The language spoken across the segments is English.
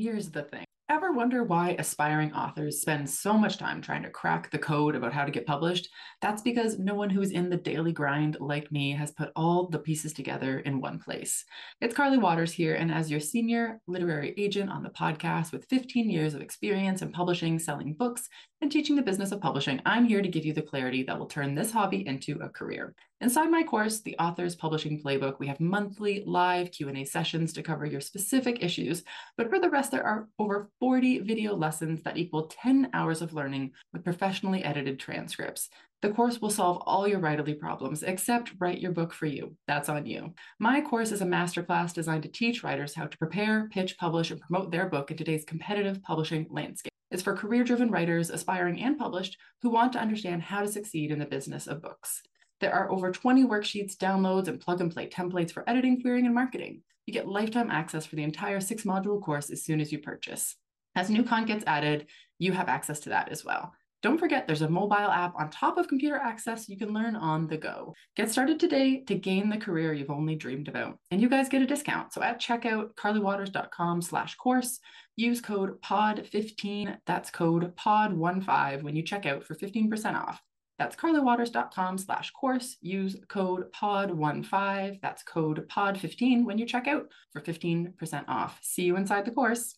Here's the thing. Ever wonder why aspiring authors spend so much time trying to crack the code about how to get published? That's because no one who's in the daily grind like me has put all the pieces together in one place. It's Carly Waters here, and as your senior literary agent on the podcast with 15 years of experience in publishing, selling books, and teaching the business of publishing, I'm here to give you the clarity that will turn this hobby into a career. Inside my course, The Author's Publishing Playbook, we have monthly live Q&A sessions to cover your specific issues, but for the rest, there are over 40 video lessons that equal 10 hours of learning with professionally edited transcripts. The course will solve all your writerly problems, except write your book for you. That's on you. My course is a masterclass designed to teach writers how to prepare, pitch, publish, and promote their book in today's competitive publishing landscape. It's for career-driven writers, aspiring and published, who want to understand how to succeed in the business of books. There are over 20 worksheets, downloads, and plug-and-play templates for editing, querying, and marketing. You get lifetime access for the entire 6-module course as soon as you purchase. As new content gets added, you have access to that as well. Don't forget, there's a mobile app on top of computer access you can learn on the go. Get started today to gain the career you've only dreamed about. And you guys get a discount. So at checkout, carlywaters.com/course, use code POD15, that's code POD15 when you check out for 15% off. That's carlywaters.com/course. Use code POD15, that's code POD15 when you check out for 15% off. See you inside the course.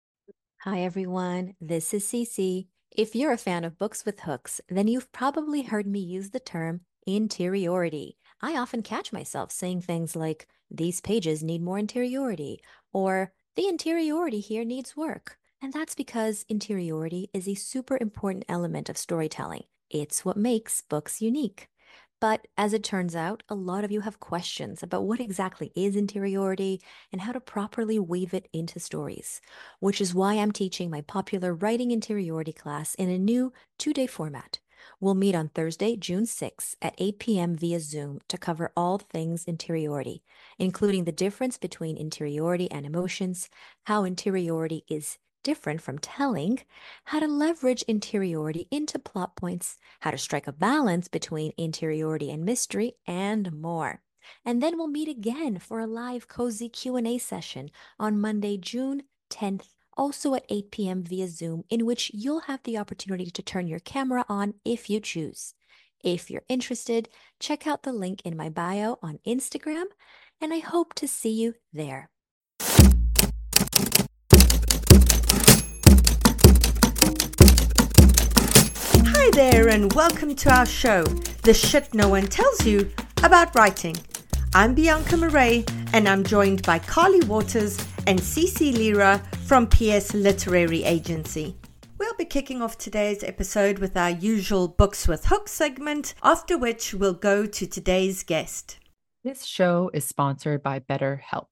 Hi everyone, this is Cece. If you're a fan of books with hooks, then you've probably heard me use the term interiority. I often catch myself saying things like, these pages need more interiority, or the interiority here needs work. And that's because interiority is a super important element of storytelling. It's what makes books unique. But as it turns out, a lot of you have questions about what exactly is interiority and how to properly weave it into stories, which is why I'm teaching my popular writing interiority class in a new 2-day format. We'll meet on Thursday, June 6th at 8 p.m. via Zoom to cover all things interiority, including the difference between interiority and emotions, how interiority is different from telling, how to leverage interiority into plot points, how to strike a balance between interiority and mystery, and more. And then we'll meet again for a live cozy Q&A session on Monday, June 10th, also at 8 p.m. via Zoom, in which you'll have the opportunity to turn your camera on if you choose. If you're interested, check out the link in my bio on Instagram, and I hope to see you there. Hi there and welcome to our show, The Shit No One Tells You About Writing. I'm Bianca Murray and I'm joined by Carly Waters and Cece Lira from PS Literary Agency. We'll be kicking off today's episode with our usual Books with Hooks segment, after which we'll go to today's guest. This show is sponsored by BetterHelp.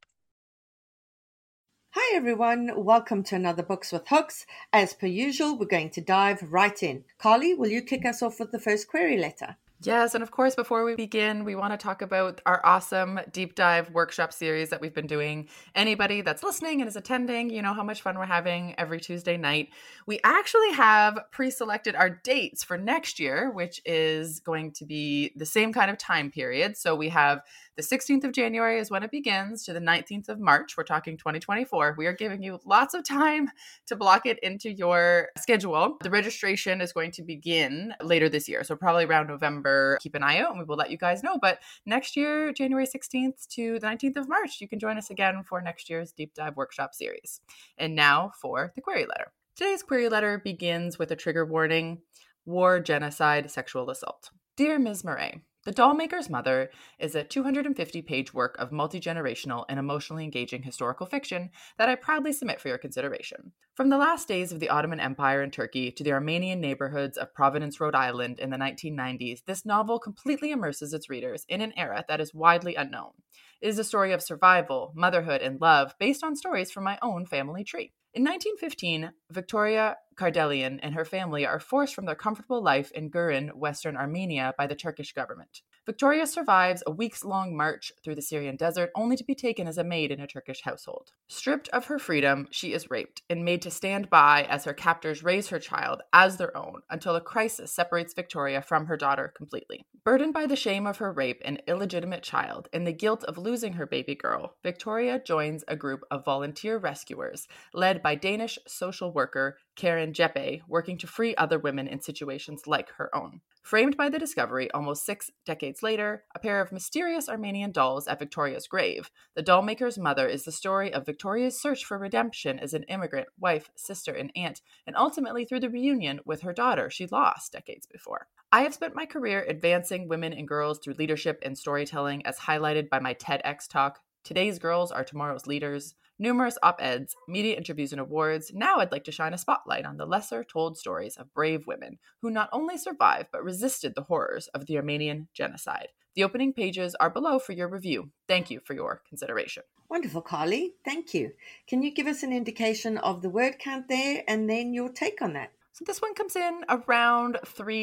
Hi everyone, welcome to another Books with Hooks. As per usual, we're going to dive right in. Carly, will you kick us off with the first query letter? Yes, and of course, before we begin, we want to talk about our awesome deep dive workshop series that we've been doing. Anybody that's listening and is attending, you know how much fun we're having every Tuesday night. We actually have pre-selected our dates for next year, which is going to be the same kind of time period. So we have the 16th of January is when it begins to the 19th of March. We're talking 2024. We are giving you lots of time to block it into your schedule. The registration is going to begin later this year. So probably around November. Keep an eye out and we will let you guys know. But next year, January 16th to the 19th of March, you can join us again for next year's Deep Dive Workshop Series. And now for the query letter. Today's query letter begins with a trigger warning: war, genocide, sexual assault. Dear Ms. Murray, The Dollmaker's Mother is a 250-page work of multi-generational and emotionally engaging historical fiction that I proudly submit for your consideration. From the last days of the Ottoman Empire in Turkey to the Armenian neighborhoods of Providence, Rhode Island in the 1990s, this novel completely immerses its readers in an era that is widely unknown. It is a story of survival, motherhood, and love based on stories from my own family tree. In 1915, Victoria Kardelian and her family are forced from their comfortable life in Gurin, western Armenia, by the Turkish government. Victoria survives a weeks-long march through the Syrian desert only to be taken as a maid in a Turkish household. Stripped of her freedom, she is raped and made to stand by as her captors raise her child as their own until a crisis separates Victoria from her daughter completely. Burdened by the shame of her rape and illegitimate child and the guilt of losing her baby girl, Victoria joins a group of volunteer rescuers led by Danish social worker Karen Jeppe, working to free other women in situations like her own. Framed by the discovery almost 6 decades later, a pair of mysterious Armenian dolls at Victoria's grave, the dollmaker's mother is the story of Victoria's search for redemption as an immigrant, wife, sister, and aunt, and ultimately through the reunion with her daughter she lost decades before. I have spent my career advancing women and girls through leadership and storytelling as highlighted by my TEDx talk, Today's Girls Are Tomorrow's Leaders, numerous op-eds, media interviews, and awards. Now I'd like to shine a spotlight on the lesser-told stories of brave women who not only survived but resisted the horrors of the Armenian genocide. The opening pages are below for your review. Thank you for your consideration. Wonderful, Carly. Thank you. Can you give us an indication of the word count there and then your take on that? So this one comes in around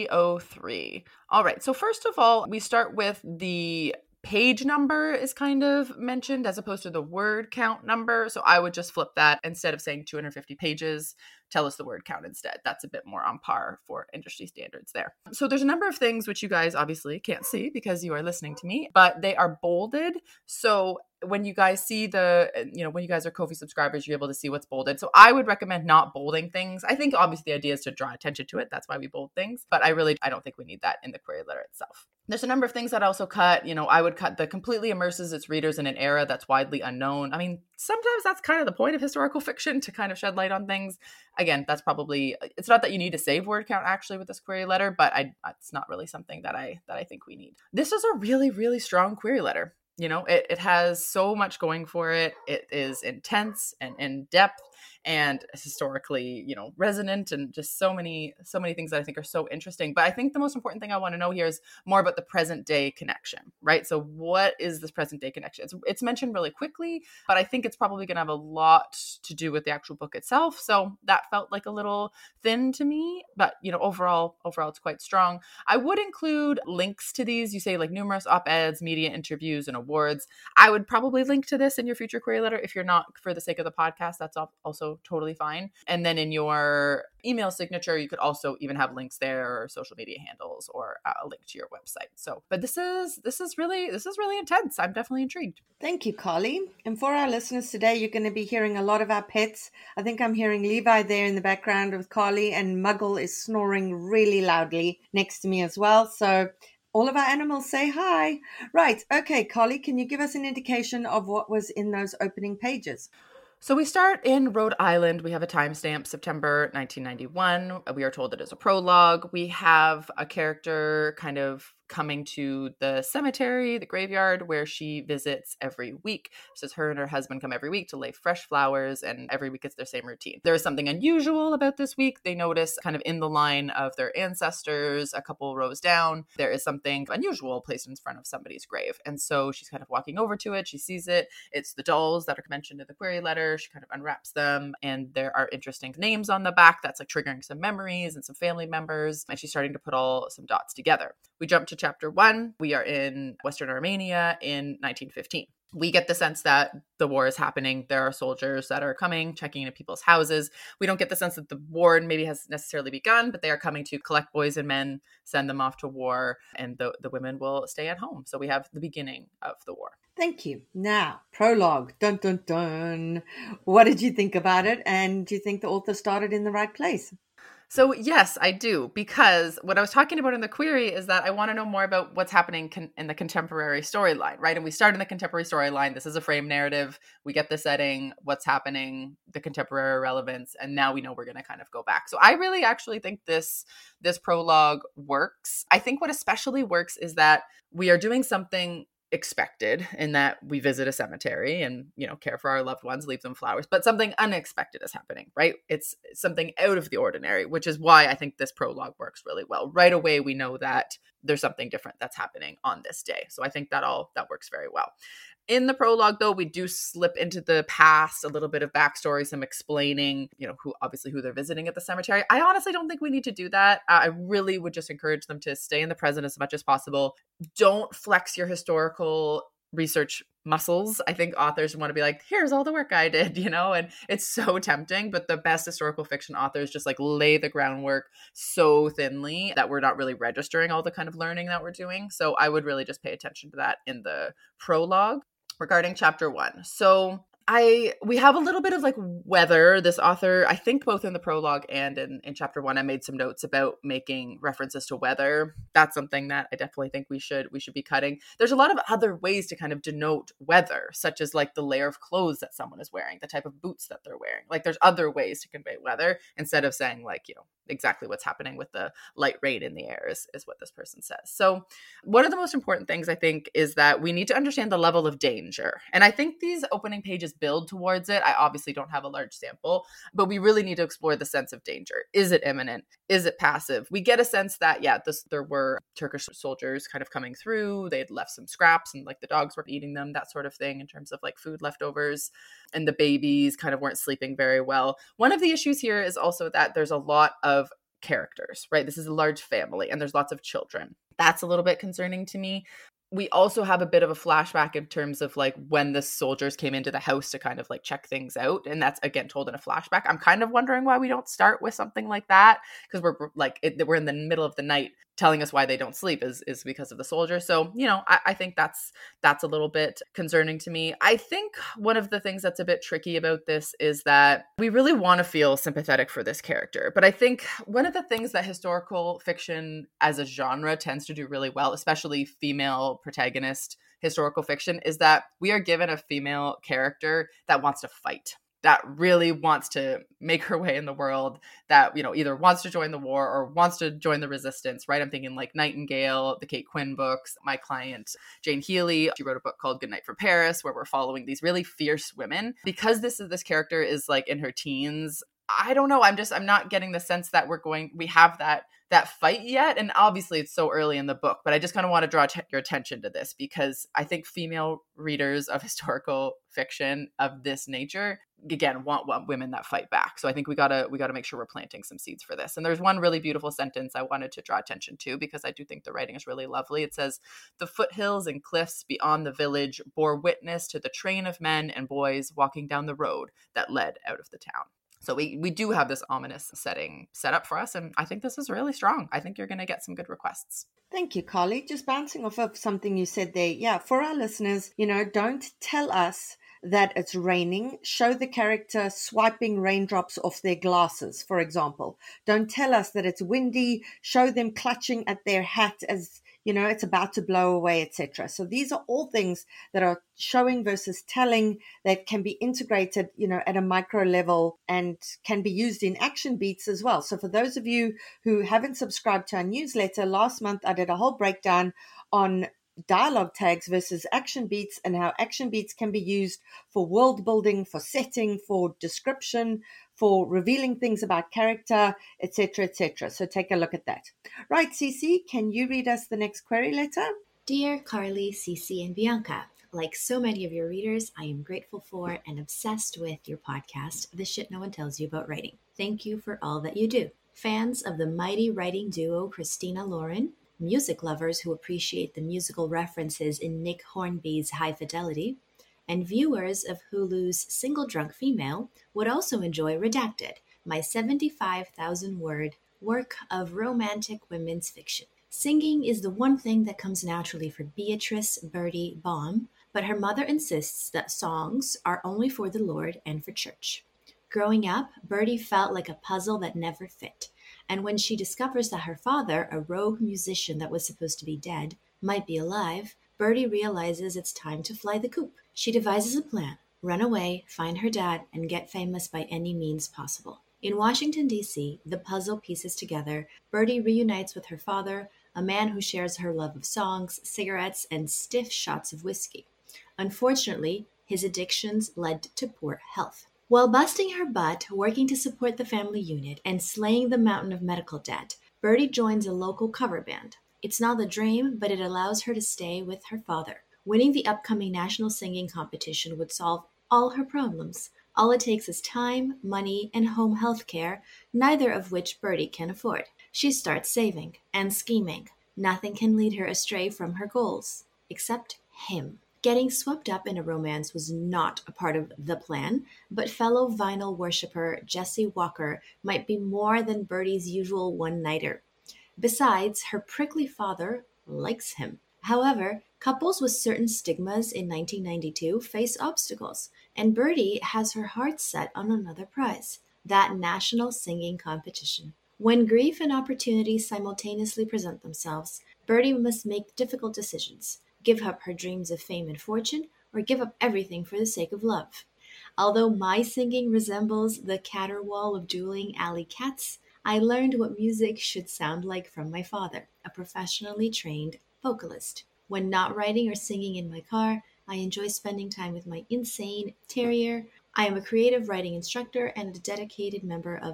303. All right, so first of all, we start with the page number is kind of mentioned as opposed to the word count number. So I would just flip that. Instead of saying 250 pages, tell us the word count instead. That's a bit more on par for industry standards there. So there's a number of things which you guys obviously can't see because you are listening to me, but they are bolded. So when you guys see when you guys are Ko-fi subscribers, you're able to see what's bolded. So I would recommend not bolding things. I think obviously the idea is to draw attention to it. That's why we bold things. But I don't think we need that in the query letter itself. There's a number of things that I also cut. I would cut the completely immerses its readers in an era that's widely unknown. I mean, sometimes that's kind of the point of historical fiction, to kind of shed light on things. Again, that's probably, it's not that you need to save word count actually with this query letter, but it's not really something that I think we need. This is a really, really strong query letter. It has so much going for it. It is intense and in depth and historically, resonant, and just so many things that I think are so interesting. But I think the most important thing I want to know here is more about the present day connection, right? So what is this present day connection? It's mentioned really quickly, but I think it's probably going to have a lot to do with the actual book itself. So that felt like a little thin to me, but overall it's quite strong. I would include links to these. You say like numerous op-eds, media interviews, and awards. I would probably link to this in your future query letter. If you're not, for the sake of the podcast, that's also totally fine. And then in your email signature, you could also even have links there, or social media handles, or a link to your website. So, but this is really intense. I'm definitely intrigued. Thank you, Carly. And for our listeners today, you're going to be hearing a lot of our pets. I think I'm hearing Levi there in the background with Carly, and Muggle is snoring really loudly next to me as well. So all of our animals say hi. Right. Okay, Carly, can you give us an indication of what was in those opening pages? So we start in Rhode Island. We have a timestamp, September 1991. We are told it is a prologue. We have a character kind of coming to the cemetery, the graveyard, where she visits every week. It says her and her husband come every week to lay fresh flowers, and every week it's their same routine. There is something unusual about this week. They notice kind of in the line of their ancestors, a couple rows down, there is something unusual placed in front of somebody's grave. And so she's kind of walking over to it. She sees it. It's the dolls that are mentioned in the query letter. She kind of unwraps them, and there are interesting names on the back that's like triggering some memories and some family members. And she's starting to put some dots together. We jump to chapter 1. We are in Western Armenia in 1915. We get the sense that the war is happening. There are soldiers that are coming, checking into people's houses. We don't get the sense that the war maybe has necessarily begun, but they are coming to collect boys and men, send them off to war, and the women will stay at home. So we have the beginning of the war. Thank you. Now, prologue. Dun, dun, dun. What did you think about it? And do you think the author started in the right place? So yes, I do, because what I was talking about in the query is that I want to know more about what's happening in the contemporary storyline, right? And we start in the contemporary storyline. This is a frame narrative. We get the setting, what's happening, the contemporary relevance, and now we know we're going to kind of go back. So I really actually think this prologue works. I think what especially works is that we are doing something expected in that we visit a cemetery and, care for our loved ones, leave them flowers, but something unexpected is happening, right? It's something out of the ordinary, which is why I think this prologue works really well. Right away, we know that there's something different that's happening on this day. So I think that works very well. In the prologue, though, we do slip into the past, a little bit of backstory, some explaining, who they're visiting at the cemetery. I honestly don't think we need to do that. I really would just encourage them to stay in the present as much as possible. Don't flex your historical research muscles. I think authors want to be like, here's all the work I did, and it's so tempting, but the best historical fiction authors just like lay the groundwork so thinly that we're not really registering all the kind of learning that we're doing. So I would really just pay attention to that in the prologue. Regarding chapter 1. So we have a little bit of like weather. This author, I think both in the prologue and in chapter 1, I made some notes about making references to weather. That's something that I definitely think we should be cutting. There's a lot of other ways to kind of denote weather, such as like the layer of clothes that someone is wearing, the type of boots that they're wearing. Like there's other ways to convey weather instead of saying like, exactly what's happening with the light rain in the air is what this person says. So one of the most important things I think is that we need to understand the level of danger. And I think these opening pages build towards it. I obviously don't have a large sample, but we really need to explore the sense of danger. Is it imminent? Is it passive? We get a sense that, there were Turkish soldiers kind of coming through. They had left some scraps and like the dogs were eating them, that sort of thing in terms of like food leftovers. And the babies kind of weren't sleeping very well. One of the issues here is also that there's a lot of characters, right? This is a large family and there's lots of children. That's a little bit concerning to me. We also have a bit of a flashback in terms of like when the soldiers came into the house to kind of like check things out. And that's again told in a flashback. I'm kind of wondering why we don't start with something like that, because we're in the middle of the night. Telling us why they don't sleep is because of the soldiers. So, I think that's a little bit concerning to me. I think one of the things that's a bit tricky about this is that we really want to feel sympathetic for this character. But I think one of the things that historical fiction as a genre tends to do really well, especially female protagonist historical fiction, is that we are given a female character that wants to fight, that really wants to make her way in the world, that, either wants to join the war or wants to join the resistance, right? I'm thinking like Nightingale, the Kate Quinn books. My client, Jane Healy, she wrote a book called Goodnight from Paris, where we're following these really fierce women. Because this character is like in her teens, I don't know. I'm not getting the sense that we have that fight yet. And obviously it's so early in the book, but I just kind of want to draw your attention to this because I think female readers of historical fiction of this nature, again, want women that fight back. So I think we gotta make sure we're planting some seeds for this. And there's one really beautiful sentence I wanted to draw attention to because I do think the writing is really lovely. It says, "The foothills and cliffs beyond the village bore witness to the train of men and boys walking down the road that led out of the town." So we do have this ominous setting set up for us. And I think this is really strong. I think you're going to get some good requests. Thank you, Carly. Just bouncing off of something you said there. Yeah, for our listeners, don't tell us that it's raining. Show the character swiping raindrops off their glasses, for example. Don't tell us that it's windy. Show them clutching at their hat as it's about to blow away, etc. So these are all things that are showing versus telling that can be integrated, at a micro level and can be used in action beats as well. So for those of you who haven't subscribed to our newsletter, last month I did a whole breakdown on dialogue tags versus action beats and how action beats can be used for world building, for setting, for description, for revealing things about character, etc., etc. So take a look at that. Right, Cece, can you read us the next query letter? Dear Carly, Cece, and Bianca, like so many of your readers, I am grateful for and obsessed with your podcast, The Shit No One Tells You About Writing. Thank you for all that you do. Fans of the mighty writing duo Christina Lauren, music lovers who appreciate the musical references in Nick Hornby's High Fidelity, and viewers of Hulu's Single Drunk Female would also enjoy Redacted, my 75,000-word work of romantic women's fiction. Singing is the one thing that comes naturally for Beatrice Birdie Baum, but her mother insists that songs are only for the Lord and for church. Growing up, Birdie felt like a puzzle that never fit, and when she discovers that her father, a rogue musician that was supposed to be dead, might be alive, Birdie realizes it's time to fly the coop. She devises a plan, run away, find her dad, and get famous by any means possible. In Washington, D.C., the puzzle pieces together. Birdie reunites with her father, a man who shares her love of songs, cigarettes, and stiff shots of whiskey. Unfortunately, his addictions led to poor health. While busting her butt, working to support the family unit, and slaying the mountain of medical debt, Birdie joins a local cover band. It's not the dream, but it allows her to stay with her father. Winning the upcoming national singing competition would solve all her problems. All it takes is time, money, and home health care, neither of which Birdie can afford. She starts saving and scheming. Nothing can lead her astray from her goals, except him. Getting swept up in a romance was not a part of the plan, but fellow vinyl worshiper Jesse Walker might be more than Birdie's usual one-nighter. Besides, her prickly father likes him. However, couples with certain stigmas in 1992 face obstacles, and Birdie has her heart set on another prize, that national singing competition. When grief and opportunity simultaneously present themselves, Birdie must make difficult decisions, give up her dreams of fame and fortune, or give up everything for the sake of love. Although my singing resembles the caterwaul of dueling alley cats, I learned what music should sound like from my father, a professionally trained vocalist. When not writing or singing in my car, I enjoy spending time with my insane terrier. I am a creative writing instructor and a dedicated member of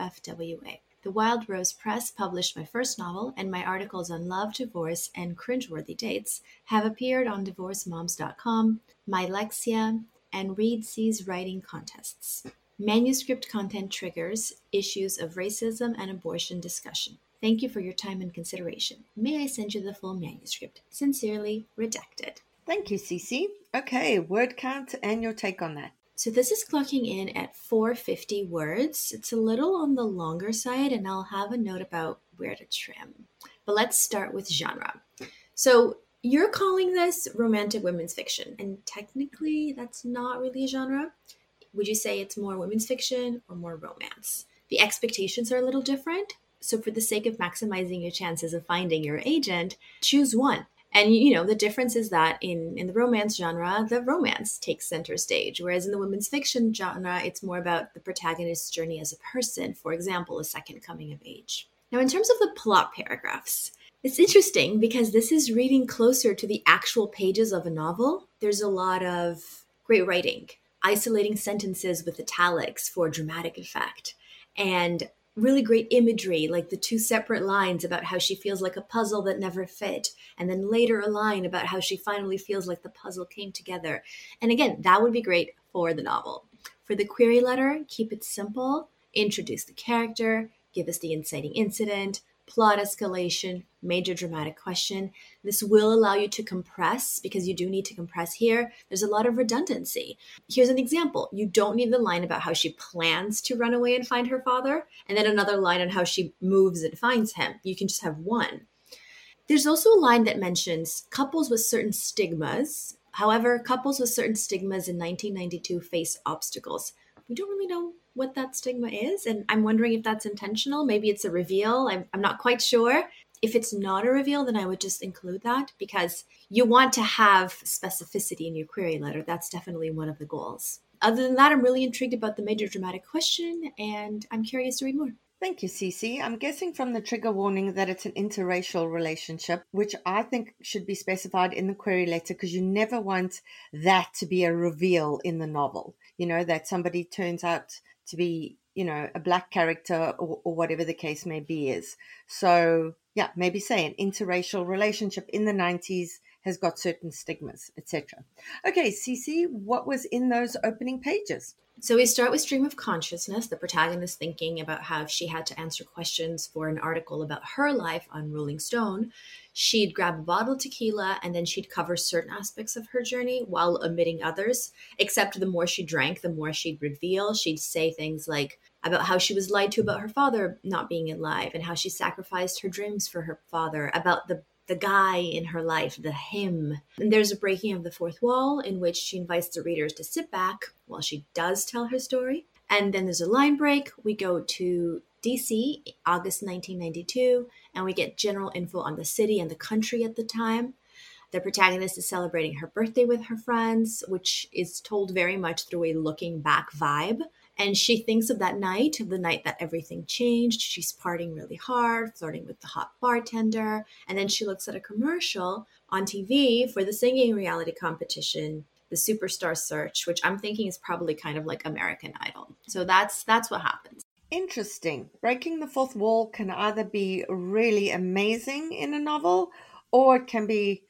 WFWA. The Wild Rose Press published my first novel, and my articles on love, divorce, and cringeworthy dates have appeared on DivorceMoms.com, MyLexia, and Read C's writing contests. Manuscript content triggers issues of racism and abortion discussion. Thank you for your time and consideration. May I send you the full manuscript? Sincerely, Redacted. Thank you, Cece. Okay, word count and your take on that. So this is clocking in at 450 words. It's a little on the longer side, and I'll have a note about where to trim. But let's start with genre. So you're calling this romantic women's fiction, and technically that's not really a genre. Would you say it's more women's fiction or more romance? The expectations are a little different. So for the sake of maximizing your chances of finding your agent, choose one. And, the difference is that in the romance genre, the romance takes center stage, whereas in the women's fiction genre, it's more about the protagonist's journey as a person, for example, a second coming of age. Now, in terms of the plot paragraphs, it's interesting because this is reading closer to the actual pages of a novel. There's a lot of great writing, isolating sentences with italics for dramatic effect, and really great imagery, like the two separate lines about how she feels like a puzzle that never fit, and then later a line about how she finally feels like the puzzle came together. And again, that would be great for the novel. For the query letter, keep it simple, introduce the character, give us the inciting incident, plot escalation, major dramatic question. This will allow you to compress, because you do need to compress here. There's a lot of redundancy. Here's an example. You don't need the line about how she plans to run away and find her father, and then another line on how she moves and finds him. You can just have one. There's also a line that mentions couples with certain stigmas. However, couples with certain stigmas in 1992 face obstacles. We don't really know what that stigma is, and I'm wondering if that's intentional. Maybe it's a reveal. I'm not quite sure. If it's not a reveal, then I would just include that, because you want to have specificity in your query letter. That's definitely one of the goals. Other than that, I'm really intrigued about the major dramatic question, and I'm curious to read more. Thank you, Cece. I'm guessing from the trigger warning that it's an interracial relationship, which I think should be specified in the query letter, because you never want that to be a reveal in the novel. That somebody turns out to be, a black character or whatever the case may be is. So, yeah, maybe say an interracial relationship in the 90s has got certain stigmas, etc. Okay, Cece, what was in those opening pages? So we start with stream of consciousness, the protagonist thinking about how if she had to answer questions for an article about her life on Rolling Stone, she'd grab a bottle of tequila and then she'd cover certain aspects of her journey while omitting others, except the more she drank, the more she'd reveal. She'd say things like about how she was lied to about her father not being alive and how she sacrificed her dreams for her father, about the guy in her life, the him. And there's a breaking of the fourth wall in which she invites the readers to sit back while she does tell her story. And then there's a line break. We go to DC, August 1992, and we get general info on the city and the country at the time. The protagonist is celebrating her birthday with her friends, which is told very much through a looking back vibe. And she thinks of that night, of the night that everything changed. She's partying really hard, flirting with the hot bartender. And then she looks at a commercial on TV for the singing reality competition, The Superstar Search, which I'm thinking is probably kind of like American Idol. So that's what happens. Interesting. Breaking the fourth wall can either be really amazing in a novel, or it can be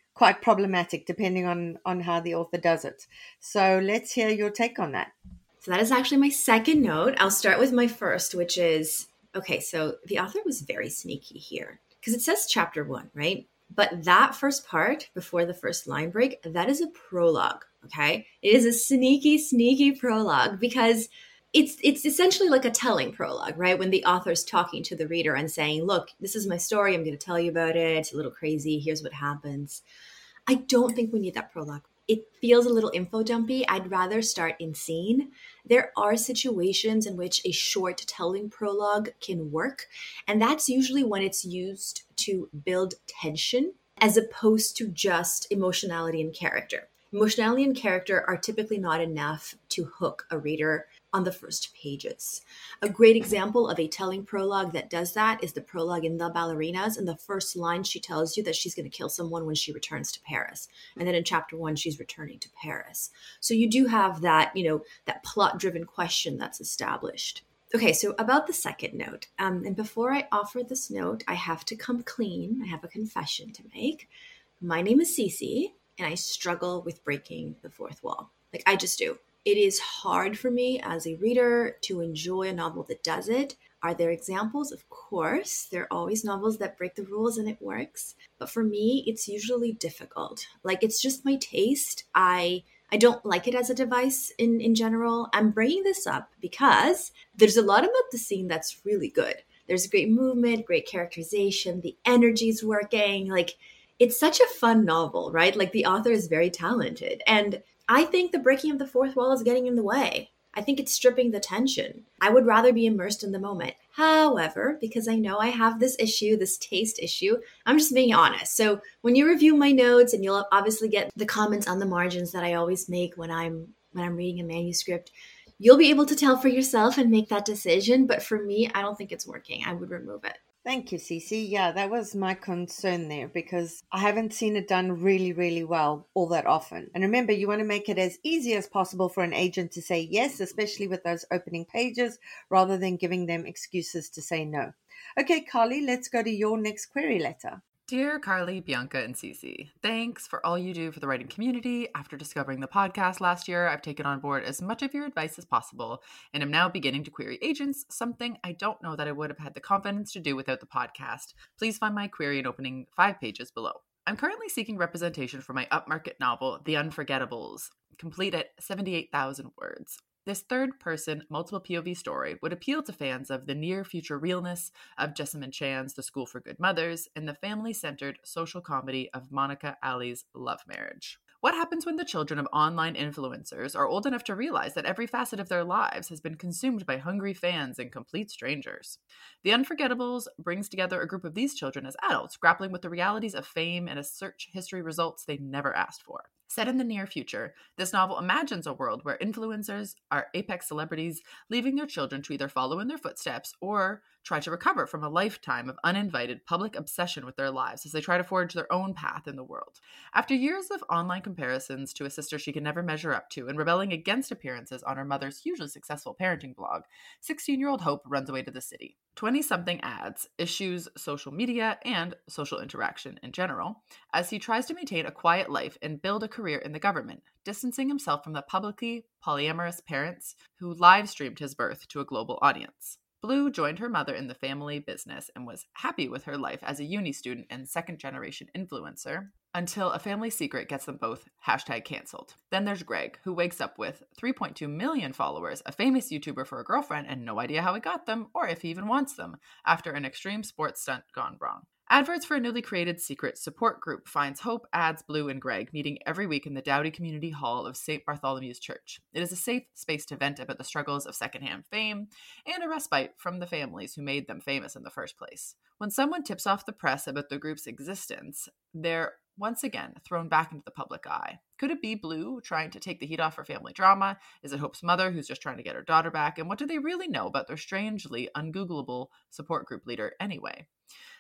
quite problematic depending on how the author does it. So let's hear your take on that. So that is actually my second note. I'll start with my first, which is, okay, so the author was very sneaky here because it says chapter 1, right? But that first part before the first line break, that is a prologue, okay? It is a sneaky prologue because it's essentially like a telling prologue, right? When the author's talking to the reader and saying, look, this is my story. I'm going to tell you about it. It's a little crazy. Here's what happens. I don't think we need that prologue. It feels a little info dumpy. I'd rather start in scene. There are situations in which a short telling prologue can work, and that's usually when it's used to build tension as opposed to just emotionality and character. Emotionality and character are typically not enough to hook a reader on the first pages. A great example of a telling prologue that does that is the prologue in The Ballerinas. In the first line, she tells you that she's going to kill someone when she returns to Paris. And then in chapter 1, she's returning to Paris. So you do have that, that plot-driven question that's established. Okay, so about the second note. And before I offer this note, I have to come clean. I have a confession to make. My name is Cece, and I struggle with breaking the fourth wall. Like, I just do. It is hard for me as a reader to enjoy a novel that does it. Are there examples? Of course. There are always novels that break the rules and it works. But for me, it's usually difficult. Like, it's just my taste. I don't like it as a device in general. I'm bringing this up because there's a lot about the scene that's really good. There's great movement, great characterization, the energy's working. Like, it's such a fun novel, right? Like, the author is very talented. And I think the breaking of the fourth wall is getting in the way. I think it's stripping the tension. I would rather be immersed in the moment. However, because I know I have this issue, this taste issue, I'm just being honest. So when you review my notes, and you'll obviously get the comments on the margins that I always make when I'm reading a manuscript, you'll be able to tell for yourself and make that decision. But for me, I don't think it's working. I would remove it. Thank you, Cece. Yeah, that was my concern there because I haven't seen it done really, really well all that often. And remember, you want to make it as easy as possible for an agent to say yes, especially with those opening pages, rather than giving them excuses to say no. Okay, Carly, let's go to your next query letter. Dear Carly, Bianca, and Cece, thanks for all you do for the writing community. After discovering the podcast last year, I've taken on board as much of your advice as possible and am now beginning to query agents, something I don't know that I would have had the confidence to do without the podcast. Please find my query in opening 5 pages below. I'm currently seeking representation for my upmarket novel, The Unforgettables, complete at 78,000 words. This third-person, multiple POV story would appeal to fans of the near-future realness of Jessamine Chan's The School for Good Mothers and the family-centered social comedy of Monica Ali's Love Marriage. What happens when the children of online influencers are old enough to realize that every facet of their lives has been consumed by hungry fans and complete strangers? The Unforgettables brings together a group of these children as adults, grappling with the realities of fame and a search history results they never asked for. Set in the near future, this novel imagines a world where influencers are apex celebrities, leaving their children to either follow in their footsteps or try to recover from a lifetime of uninvited public obsession with their lives as they try to forge their own path in the world. After years of online comparisons to a sister she can never measure up to and rebelling against appearances on her mother's hugely successful parenting blog, 16-year-old Hope runs away to the city. 20-something ads, issues social media, and social interaction in general, as he tries to maintain a quiet life and build a career in the government, distancing himself from the publicly polyamorous parents who live-streamed his birth to a global audience. Blue joined her mother in the family business and was happy with her life as a uni student and second-generation influencer until a family secret gets them both #canceled. Then there's Greg, who wakes up with 3.2 million followers, a famous YouTuber for a girlfriend, and no idea how he got them or if he even wants them after an extreme sports stunt gone wrong. Adverts for a newly created secret support group finds Hope, Ads, Blue, and Greg meeting every week in the Dowdy Community Hall of St. Bartholomew's Church. It is a safe space to vent about the struggles of secondhand fame and a respite from the families who made them famous in the first place. When someone tips off the press about the group's existence, they're once again thrown back into the public eye. Could it be Blue trying to take the heat off her family drama? Is it Hope's mother who's just trying to get her daughter back? And what do they really know about their strangely ungoogleable support group leader anyway?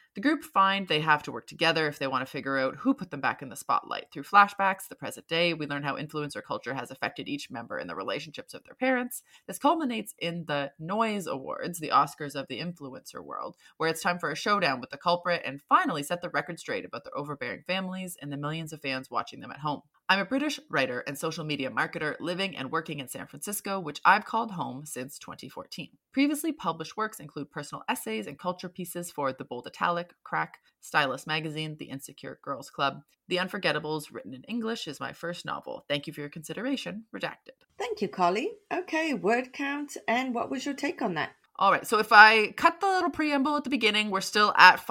The group find they have to work together if they want to figure out who put them back in the spotlight. Through flashbacks, the present day, we learn how influencer culture has affected each member in the relationships of their parents. This culminates in the Noise Awards, the Oscars of the influencer world, where it's time for a showdown with the culprit and finally set the record straight about their overbearing families and the millions of fans watching them at home. I'm a British writer and social media marketer living and working in San Francisco, which I've called home since 2014. Previously published works include personal essays and culture pieces for The Bold Italic, Crack, Stylist Magazine, The Insecure Girls Club. The Unforgettables, written in English, is my first novel. Thank you for your consideration. Redacted. Thank you, Carly. Okay, word count. And what was your take on that? All right, so if I cut the little preamble at the beginning, we're still at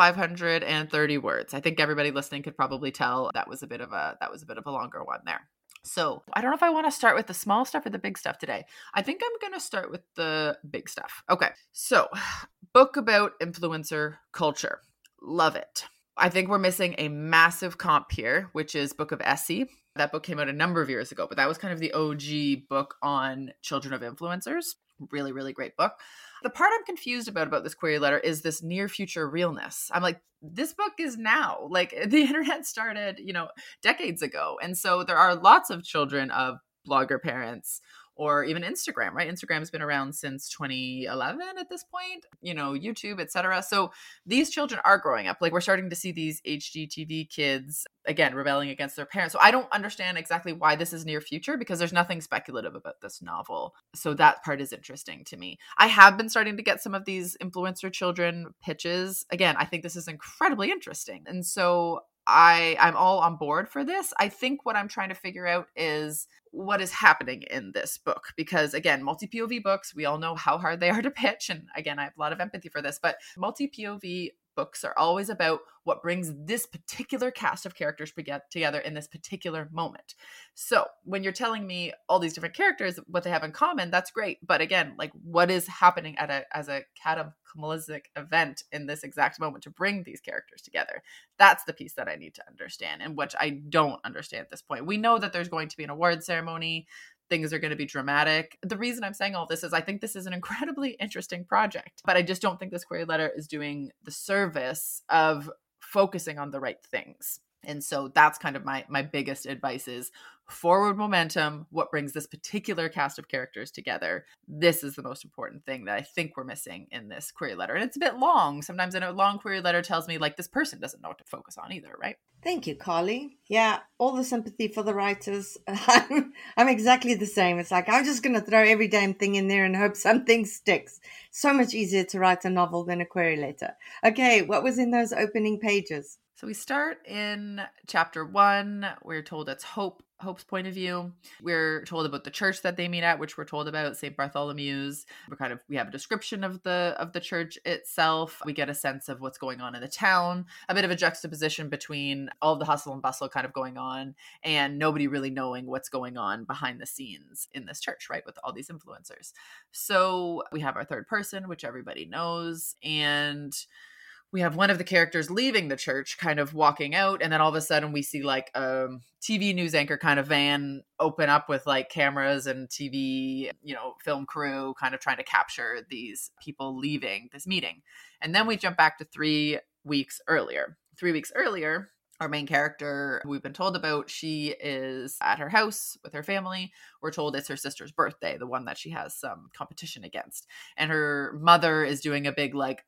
530 words. I think everybody listening could probably tell that was a bit of a longer one there. So I don't know if I want to start with the small stuff or the big stuff today. I think I'm going to start with the big stuff. Okay, so book about influencer culture. Love it. I think we're missing a massive comp here, which is Book of Essie. That book came out a number of years ago, but that was kind of the OG book on children of influencers. Really, really great book. The part I'm confused about this query letter is this near future realness. I'm like, this book is now. Like, the internet started, decades ago. And so there are lots of children of blogger parents or even Instagram, right? Instagram's been around since 2011 at this point, YouTube, etc. So these children are growing up. Like, we're starting to see these HGTV kids, again, rebelling against their parents. So I don't understand exactly why this is near future because there's nothing speculative about this novel. So that part is interesting to me. I have been starting to get some of these influencer children pitches. Again, I think this is incredibly interesting. And so I'm all on board for this. I think what I'm trying to figure out is what is happening in this book. Because again, multi-POV books, we all know how hard they are to pitch. And again, I have a lot of empathy for this, but multi-POV books are always about what brings this particular cast of characters together in this particular moment. So when you're telling me all these different characters, what they have in common, that's great. But again, like, what is happening as a cataclysmic event in this exact moment to bring these characters together? That's the piece that I need to understand, and which I don't understand at this point. We know that there's going to be an award ceremony. Things are going to be dramatic. The reason I'm saying all this is I think this is an incredibly interesting project, but I just don't think this query letter is doing the service of focusing on the right things. And so that's kind of my biggest advice is forward momentum. What brings this particular cast of characters together? This is the most important thing that I think we're missing in this query letter. And it's a bit long. Sometimes a long query letter tells me like this person doesn't know what to focus on either, right? Thank you, Carly. Yeah, all the sympathy for the writers. I'm exactly the same. It's like, I'm just going to throw every damn thing in there and hope something sticks. So much easier to write a novel than a query letter. Okay, what was in those opening pages? So we start in chapter 1. We're told it's Hope's point of view. We're told about the church that they meet at, which we're told about, St. Bartholomew's. We have a description of the church itself. We get a sense of what's going on in the town, a bit of a juxtaposition between all of the hustle and bustle kind of going on and nobody really knowing what's going on behind the scenes in this church, right? With all these influencers. So we have our third person, which everybody knows, and we have one of the characters leaving the church, kind of walking out, and then all of a sudden we see like a TV news anchor kind of van open up with like cameras and TV, film crew kind of trying to capture these people leaving this meeting. And then we jump back to 3 weeks earlier. 3 weeks earlier, our main character, who we've been told about, she is at her house with her family. We're told it's her sister's birthday, the one that she has some competition against. And her mother is doing a big like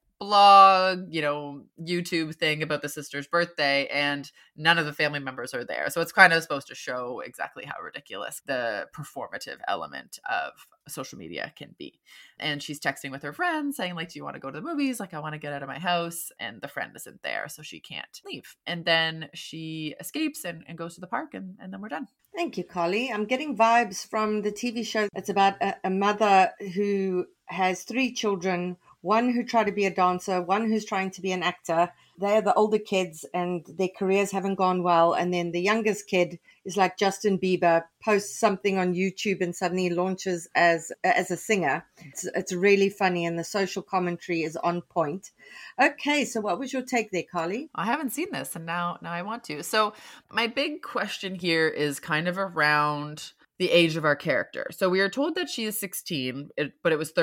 blog, YouTube thing about the sister's birthday, and none of the family members are there. So it's kind of supposed to show exactly how ridiculous the performative element of social media can be. And she's texting with her friend saying like, do you want to go to the movies? Like, I want to get out of my house. And the friend isn't there, so she can't leave. And then she escapes and goes to the park, and then we're done. Thank you, Carly. I'm getting vibes from the TV show. It's about a mother who has 3 children, one who tried to be a dancer, one who's trying to be an actor. They're the older kids and their careers haven't gone well. And then the youngest kid is like Justin Bieber, posts something on YouTube and suddenly launches as a singer. It's really funny and the social commentary is on point. Okay, so what was your take there, Carly? I haven't seen this and now I want to. So my big question here is kind of around the age of our character. So we are told that she is 16, but it was third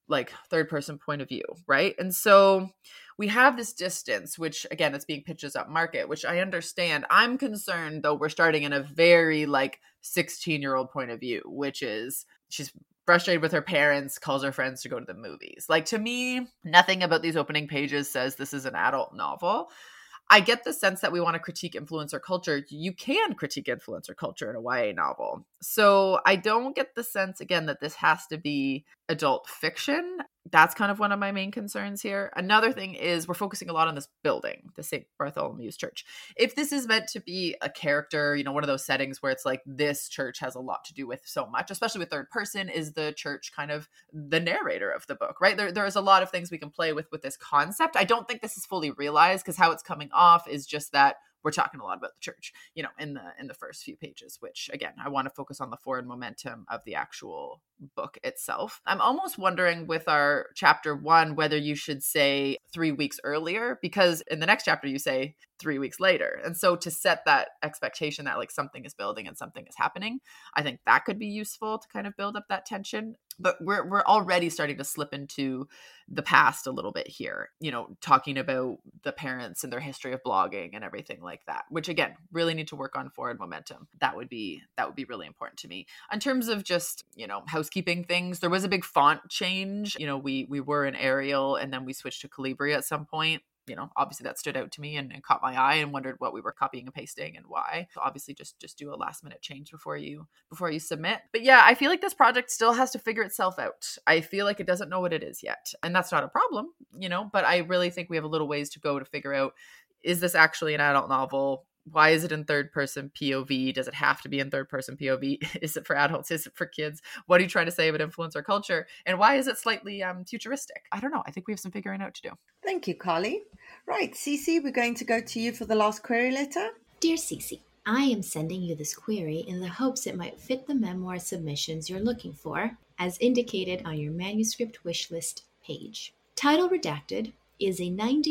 like third person point of view, right? And so we have this distance, which again, it's being pitched as up market, which I understand. I'm concerned though, we're starting in a very like 16-year-old point of view, which is she's frustrated with her parents, calls her friends to go to the movies. Like, to me, nothing about these opening pages says this is an adult novel. I get the sense that we want to critique influencer culture. You can critique influencer culture in a YA novel. So I don't get the sense, again, that this has to be adult fiction. That's kind of one of my main concerns here. Another thing is we're focusing a lot on this building, the St. Bartholomew's Church. If this is meant to be a character, you know, one of those settings where it's like this church has a lot to do with so much, especially with third person, is the church kind of the narrator of the book, right? There is a lot of things we can play with this concept. I don't think this is fully realized because how it's coming off is just that we're talking a lot about the church, you know, in the first few pages, which again, I want to focus on the forward momentum of the actual book itself. I'm almost wondering with our chapter 1, whether you should say 3 weeks earlier, because in the next chapter you say 3 weeks later. And so to set that expectation that like something is building and something is happening, I think that could be useful to kind of build up that tension. But we're already starting to slip into the past a little bit here, you know, talking about the parents and their history of blogging and everything like that, which again, really need to work on forward momentum. That would be really important to me. In terms of just, you know, housekeeping things, there was a big font change. You know, we were in Arial and then we switched to Calibri at some point. You know, obviously that stood out to me and caught my eye and wondered what we were copying and pasting and why. So obviously just do a last minute change before you submit. But yeah, I feel like this project still has to figure itself out. I feel like it doesn't know what it is yet. And that's not a problem, you know, but I really think we have a little ways to go to figure out, is this actually an adult novel? Why is it in third person POV? Does it have to be in third person POV? Is it for adults? Is it for kids? What are you trying to say about influencer culture? And why is it slightly futuristic? I don't know. I think we have some figuring out to do. Thank you, Carly. Right, Cece, we're going to go to you for the last query letter. Dear Cece, I am sending you this query in the hopes it might fit the memoir submissions you're looking for, as indicated on your manuscript wishlist page. Title Redacted is a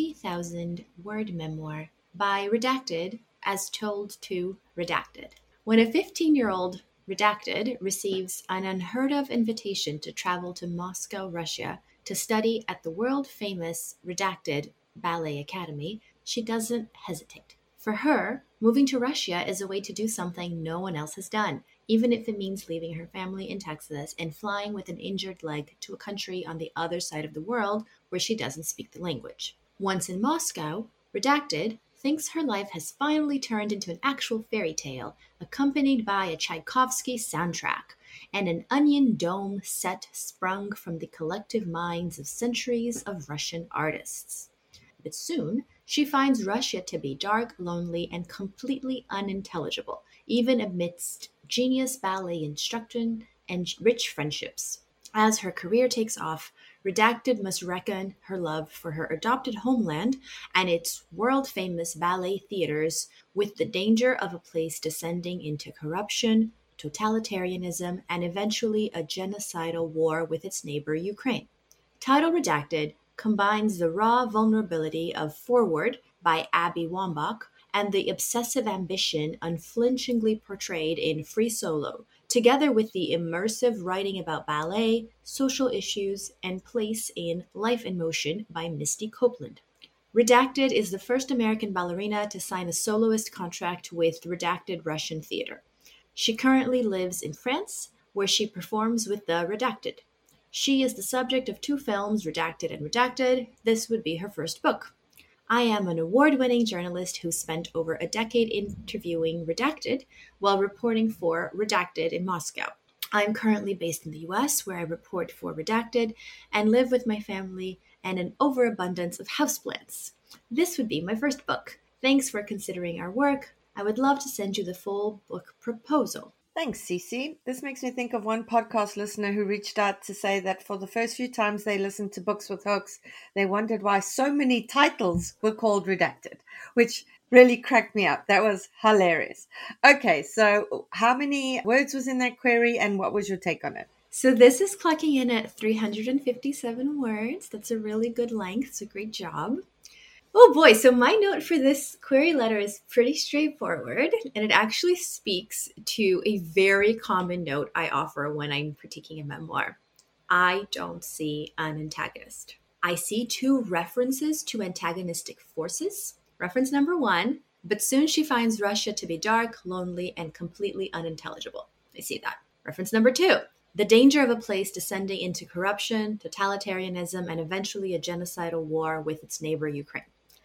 90,000 word memoir by Redacted as told to Redacted. When a 15-year-old Redacted receives an unheard of invitation to travel to Moscow, Russia, to study at the world-famous Redacted Ballet Academy, she doesn't hesitate. For her, moving to Russia is a way to do something no one else has done, even if it means leaving her family in Texas and flying with an injured leg to a country on the other side of the world where she doesn't speak the language. Once in Moscow, Redacted thinks her life has finally turned into an actual fairy tale, accompanied by a Tchaikovsky soundtrack and an onion dome set sprung from the collective minds of centuries of Russian artists. But soon, she finds Russia to be dark, lonely, and completely unintelligible, even amidst genius ballet instruction and rich friendships. As her career takes off, Redacted must reckon her love for her adopted homeland and its world-famous ballet theaters with the danger of a place descending into corruption, totalitarianism, and eventually a genocidal war with its neighbor Ukraine. Title Redacted combines the raw vulnerability of Forward by Abby Wambach and the obsessive ambition unflinchingly portrayed in Free Solo, together with the immersive writing about ballet, social issues, and place in Life in Motion by Misty Copeland. Redacted is the first American ballerina to sign a soloist contract with Redacted Russian Theater. She currently lives in France, where she performs with the Redacted. She is the subject of 2 films, Redacted and Redacted. This would be her first book. I am an award-winning journalist who spent over a decade interviewing Redacted while reporting for Redacted in Moscow. I'm currently based in the US, where I report for Redacted and live with my family and an overabundance of houseplants. This would be my first book. Thanks for considering our work. I would love to send you the full book proposal. Thanks, Cece. This makes me think of one podcast listener who reached out to say that for the first few times they listened to Books with Hooks, they wondered why so many titles were called Redacted, which really cracked me up. That was hilarious. Okay, so how many words was in that query and what was your take on it? So this is clocking in at 357 words. That's a really good length, so great job. Oh boy, so my note for this query letter is pretty straightforward, and it actually speaks to a very common note I offer when I'm critiquing a memoir. I don't see an antagonist. I see two references to antagonistic forces. Reference number one, but soon she finds Russia to be dark, lonely, and completely unintelligible. I see that. Reference number two, the danger of a place descending into corruption, totalitarianism, and eventually a genocidal war with its neighbor, Ukraine.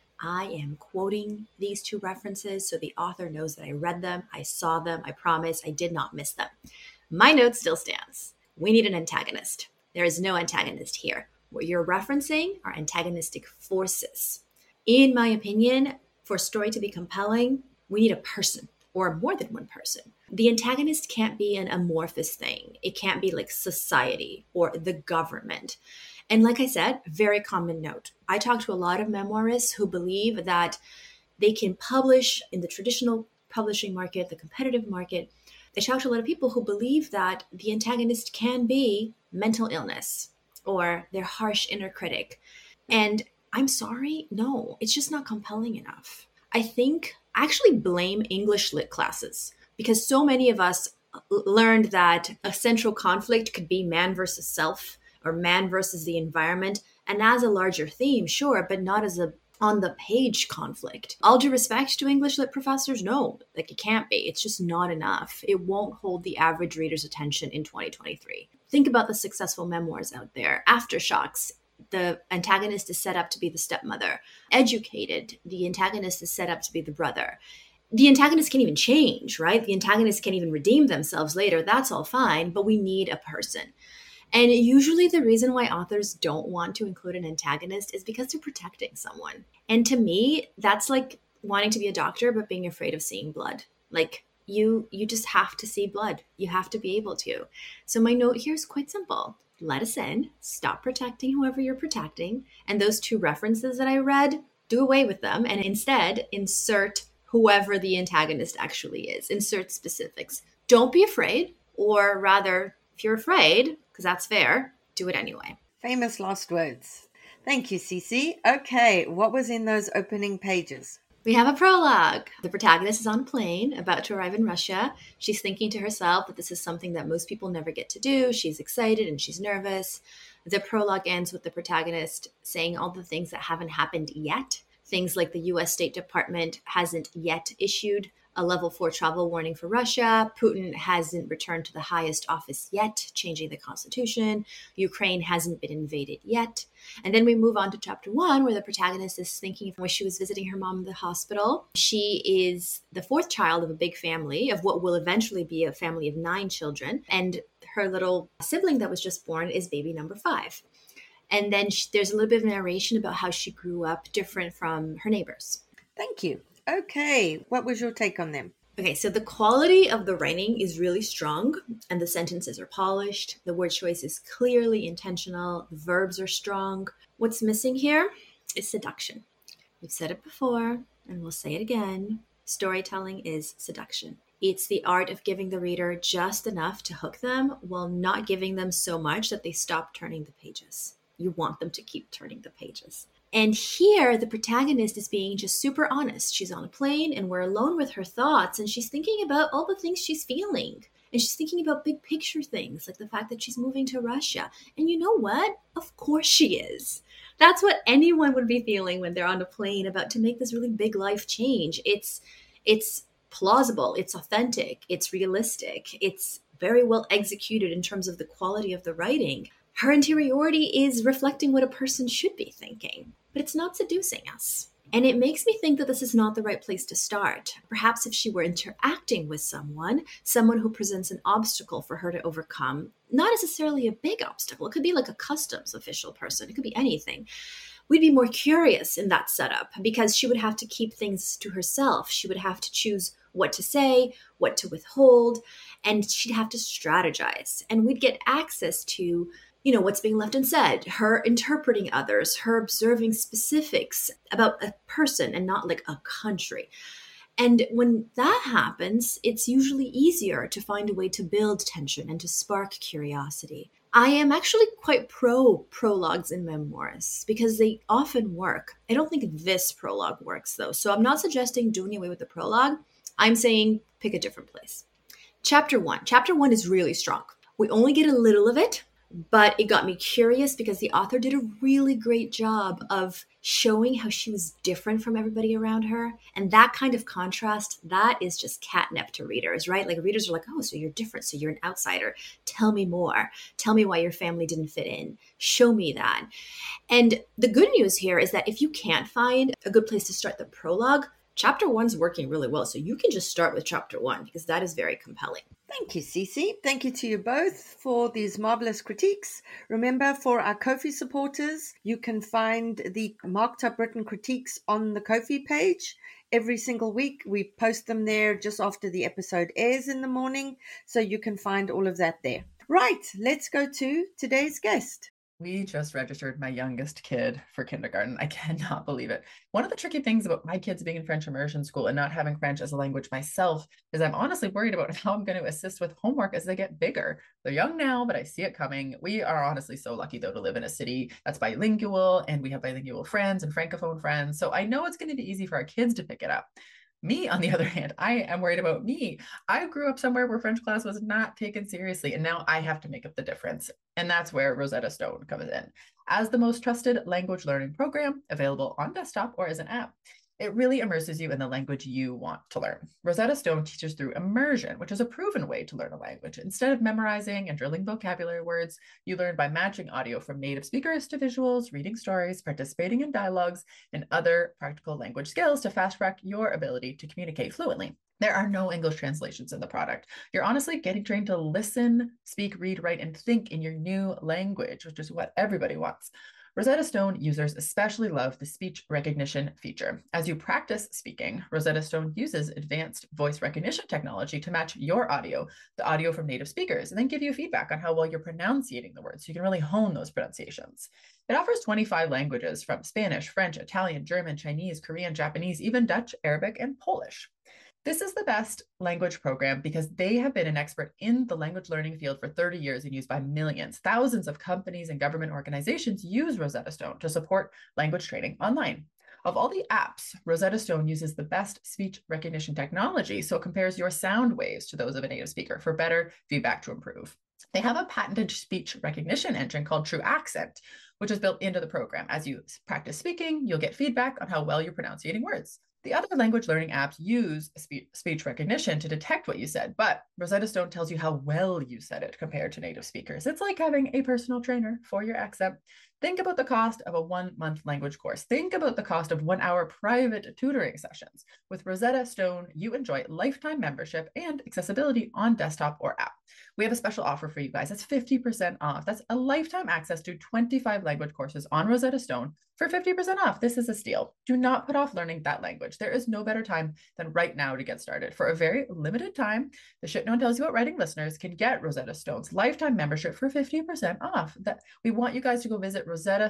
I am quoting these two references so the author knows that I read them, I saw them, I promise I did not miss them. My note still stands. We need an antagonist. There is no antagonist here. What you're referencing are antagonistic forces. In my opinion, for a story to be compelling, we need a person or more than one person. The antagonist can't be an amorphous thing. It can't be like society or the government. And like I said, very common note. I talk to a lot of memoirists who believe that they can publish in the traditional publishing market, the competitive market. I talk to a lot of people who believe that the antagonist can be mental illness or their harsh inner critic. And I'm sorry, no, it's just not compelling enough. I actually blame English lit classes because so many of us learned that a central conflict could be man versus self or man versus the environment. And as a larger theme, sure, but not as a on the page conflict. All due respect to English lit professors, no, like it can't be. It's just not enough. It won't hold the average reader's attention in 2023. Think about the successful memoirs out there. Aftershocks, the antagonist is set up to be the stepmother. Educated, the antagonist is set up to be the brother. The antagonist can't even change, right? The antagonist can't even redeem themselves later. That's all fine, but we need a person. And usually the reason why authors don't want to include an antagonist is because they're protecting someone. And to me, that's like wanting to be a doctor, but being afraid of seeing blood. Like you just have to see blood. You have to be able to. So my note here is quite simple. Let us in, stop protecting whoever you're protecting. And those two references that I read, do away with them. And instead insert whoever the antagonist actually is. Insert specifics. Don't be afraid, or rather, if you're afraid, because that's fair, do it anyway. Famous last words. Thank you, Cece. Okay, what was in those opening pages? We have a prologue. The protagonist is on a plane about to arrive in Russia. She's thinking to herself that this is something that most people never get to do. She's excited and she's nervous. The prologue ends with the protagonist saying all the things that haven't happened yet. Things like the US State Department hasn't yet issued a level 4 travel warning for Russia. Putin hasn't returned to the highest office yet, changing the constitution. Ukraine hasn't been invaded yet. And then we move on to chapter 1, where the protagonist is thinking when she was visiting her mom in the hospital. She is the fourth child of a big family, of what will eventually be a family of 9 children. And her little sibling that was just born is baby number 5. And then there's a little bit of narration about how she grew up different from her neighbors. Thank you. Okay, what was your take on them? Okay, so the quality of the writing is really strong and the sentences are polished. The word choice is clearly intentional. The verbs are strong. What's missing here is seduction. We've said it before and we'll say it again. Storytelling is seduction. It's the art of giving the reader just enough to hook them while not giving them so much that they stop turning the pages. You want them to keep turning the pages. And here, the protagonist is being just super honest. She's on a plane and we're alone with her thoughts and she's thinking about all the things she's feeling. And she's thinking about big picture things like the fact that she's moving to Russia. And you know what? Of course she is. That's what anyone would be feeling when they're on a plane about to make this really big life change. It's plausible, it's authentic, it's realistic, it's very well executed in terms of the quality of the writing. Her interiority is reflecting what a person should be thinking, but it's not seducing us. And it makes me think that this is not the right place to start. Perhaps if she were interacting with someone who presents an obstacle for her to overcome, not necessarily a big obstacle, it could be like a customs official person, it could be anything. We'd be more curious in that setup because she would have to keep things to herself. She would have to choose what to say, what to withhold, and she'd have to strategize. And we'd get access to what's being left unsaid, her interpreting others, her observing specifics about a person and not like a country. And when that happens, it's usually easier to find a way to build tension and to spark curiosity. I am actually quite pro prologues in memoirs because they often work. I don't think this prologue works though. So I'm not suggesting doing away with the prologue. I'm saying pick a different place. Chapter 1. Chapter 1 is really strong. We only get a little of it. but it got me curious because the author did a really great job of showing how she was different from everybody around her. And that kind of contrast, that is just catnip to readers, right? Like readers are like, oh, so you're different. So you're an outsider. Tell me more. Tell me why your family didn't fit in. Show me that. And the good news here is that if you can't find a good place to start the prologue, chapter 1's working really well. So you can just start with chapter 1 because that is very compelling. Thank you, Cece. Thank you to you both for these marvelous critiques. Remember, for our Ko-fi supporters, you can find the marked up written critiques on the Ko-fi page. Every single week, we post them there just after the episode airs in the morning. So you can find all of that there. Right, let's go to today's guest. We just registered my youngest kid for kindergarten. I cannot believe it. One of the tricky things about my kids being in French immersion school and not having French as a language myself is I'm honestly worried about how I'm going to assist with homework as they get bigger. They're young now, but I see it coming. We are honestly so lucky, though, to live in a city that's bilingual, and we have bilingual friends and Francophone friends. So I know it's going to be easy for our kids to pick it up. Me, on the other hand, I am worried about me. I grew up somewhere where French class was not taken seriously, and now I have to make up the difference. And that's where Rosetta Stone comes in. As the most trusted language learning program available on desktop or as an app, it really immerses you in the language you want to learn. Rosetta Stone teaches through immersion, which is a proven way to learn a language. Instead of memorizing and drilling vocabulary words, you learn by matching audio from native speakers to visuals, reading stories, participating in dialogues, and other practical language skills to fast track your ability to communicate fluently. There are no English translations in the product. You're honestly getting trained to listen, speak, read, write, and think in your new language, which is what everybody wants. Rosetta Stone users especially love the speech recognition feature. As you practice speaking, Rosetta Stone uses advanced voice recognition technology to match your audio, the audio from native speakers, and then give you feedback on how well you're pronunciating the words so you can really hone those pronunciations. It offers 25 languages from Spanish, French, Italian, German, Chinese, Korean, Japanese, even Dutch, Arabic, and Polish. This is the best language program because they have been an expert in the language learning field for 30 years and used by millions. Thousands of companies and government organizations use Rosetta Stone to support language training online. Of all the apps, Rosetta Stone uses the best speech recognition technology, so it compares your sound waves to those of a native speaker for better feedback to improve. They have a patented speech recognition engine called True Accent, which is built into the program. As you practice speaking, you'll get feedback on how well you're pronouncing words. The other language learning apps use speech recognition to detect what you said, but Rosetta Stone tells you how well you said it compared to native speakers. It's like having a personal trainer for your accent. Think about the cost of a 1-month language course. Think about the cost of 1-hour private tutoring sessions. With Rosetta Stone, you enjoy lifetime membership and accessibility on desktop or app. We have a special offer for you guys. That's 50% off. That's a lifetime access to 25 language courses on Rosetta Stone for 50% off. This is a steal. Do not put off learning that language. There is no better time than right now to get started. For a very limited time, the Shit No One Tells You About Writing listeners can get Rosetta Stone's lifetime membership for 50% off. We want you guys to go visit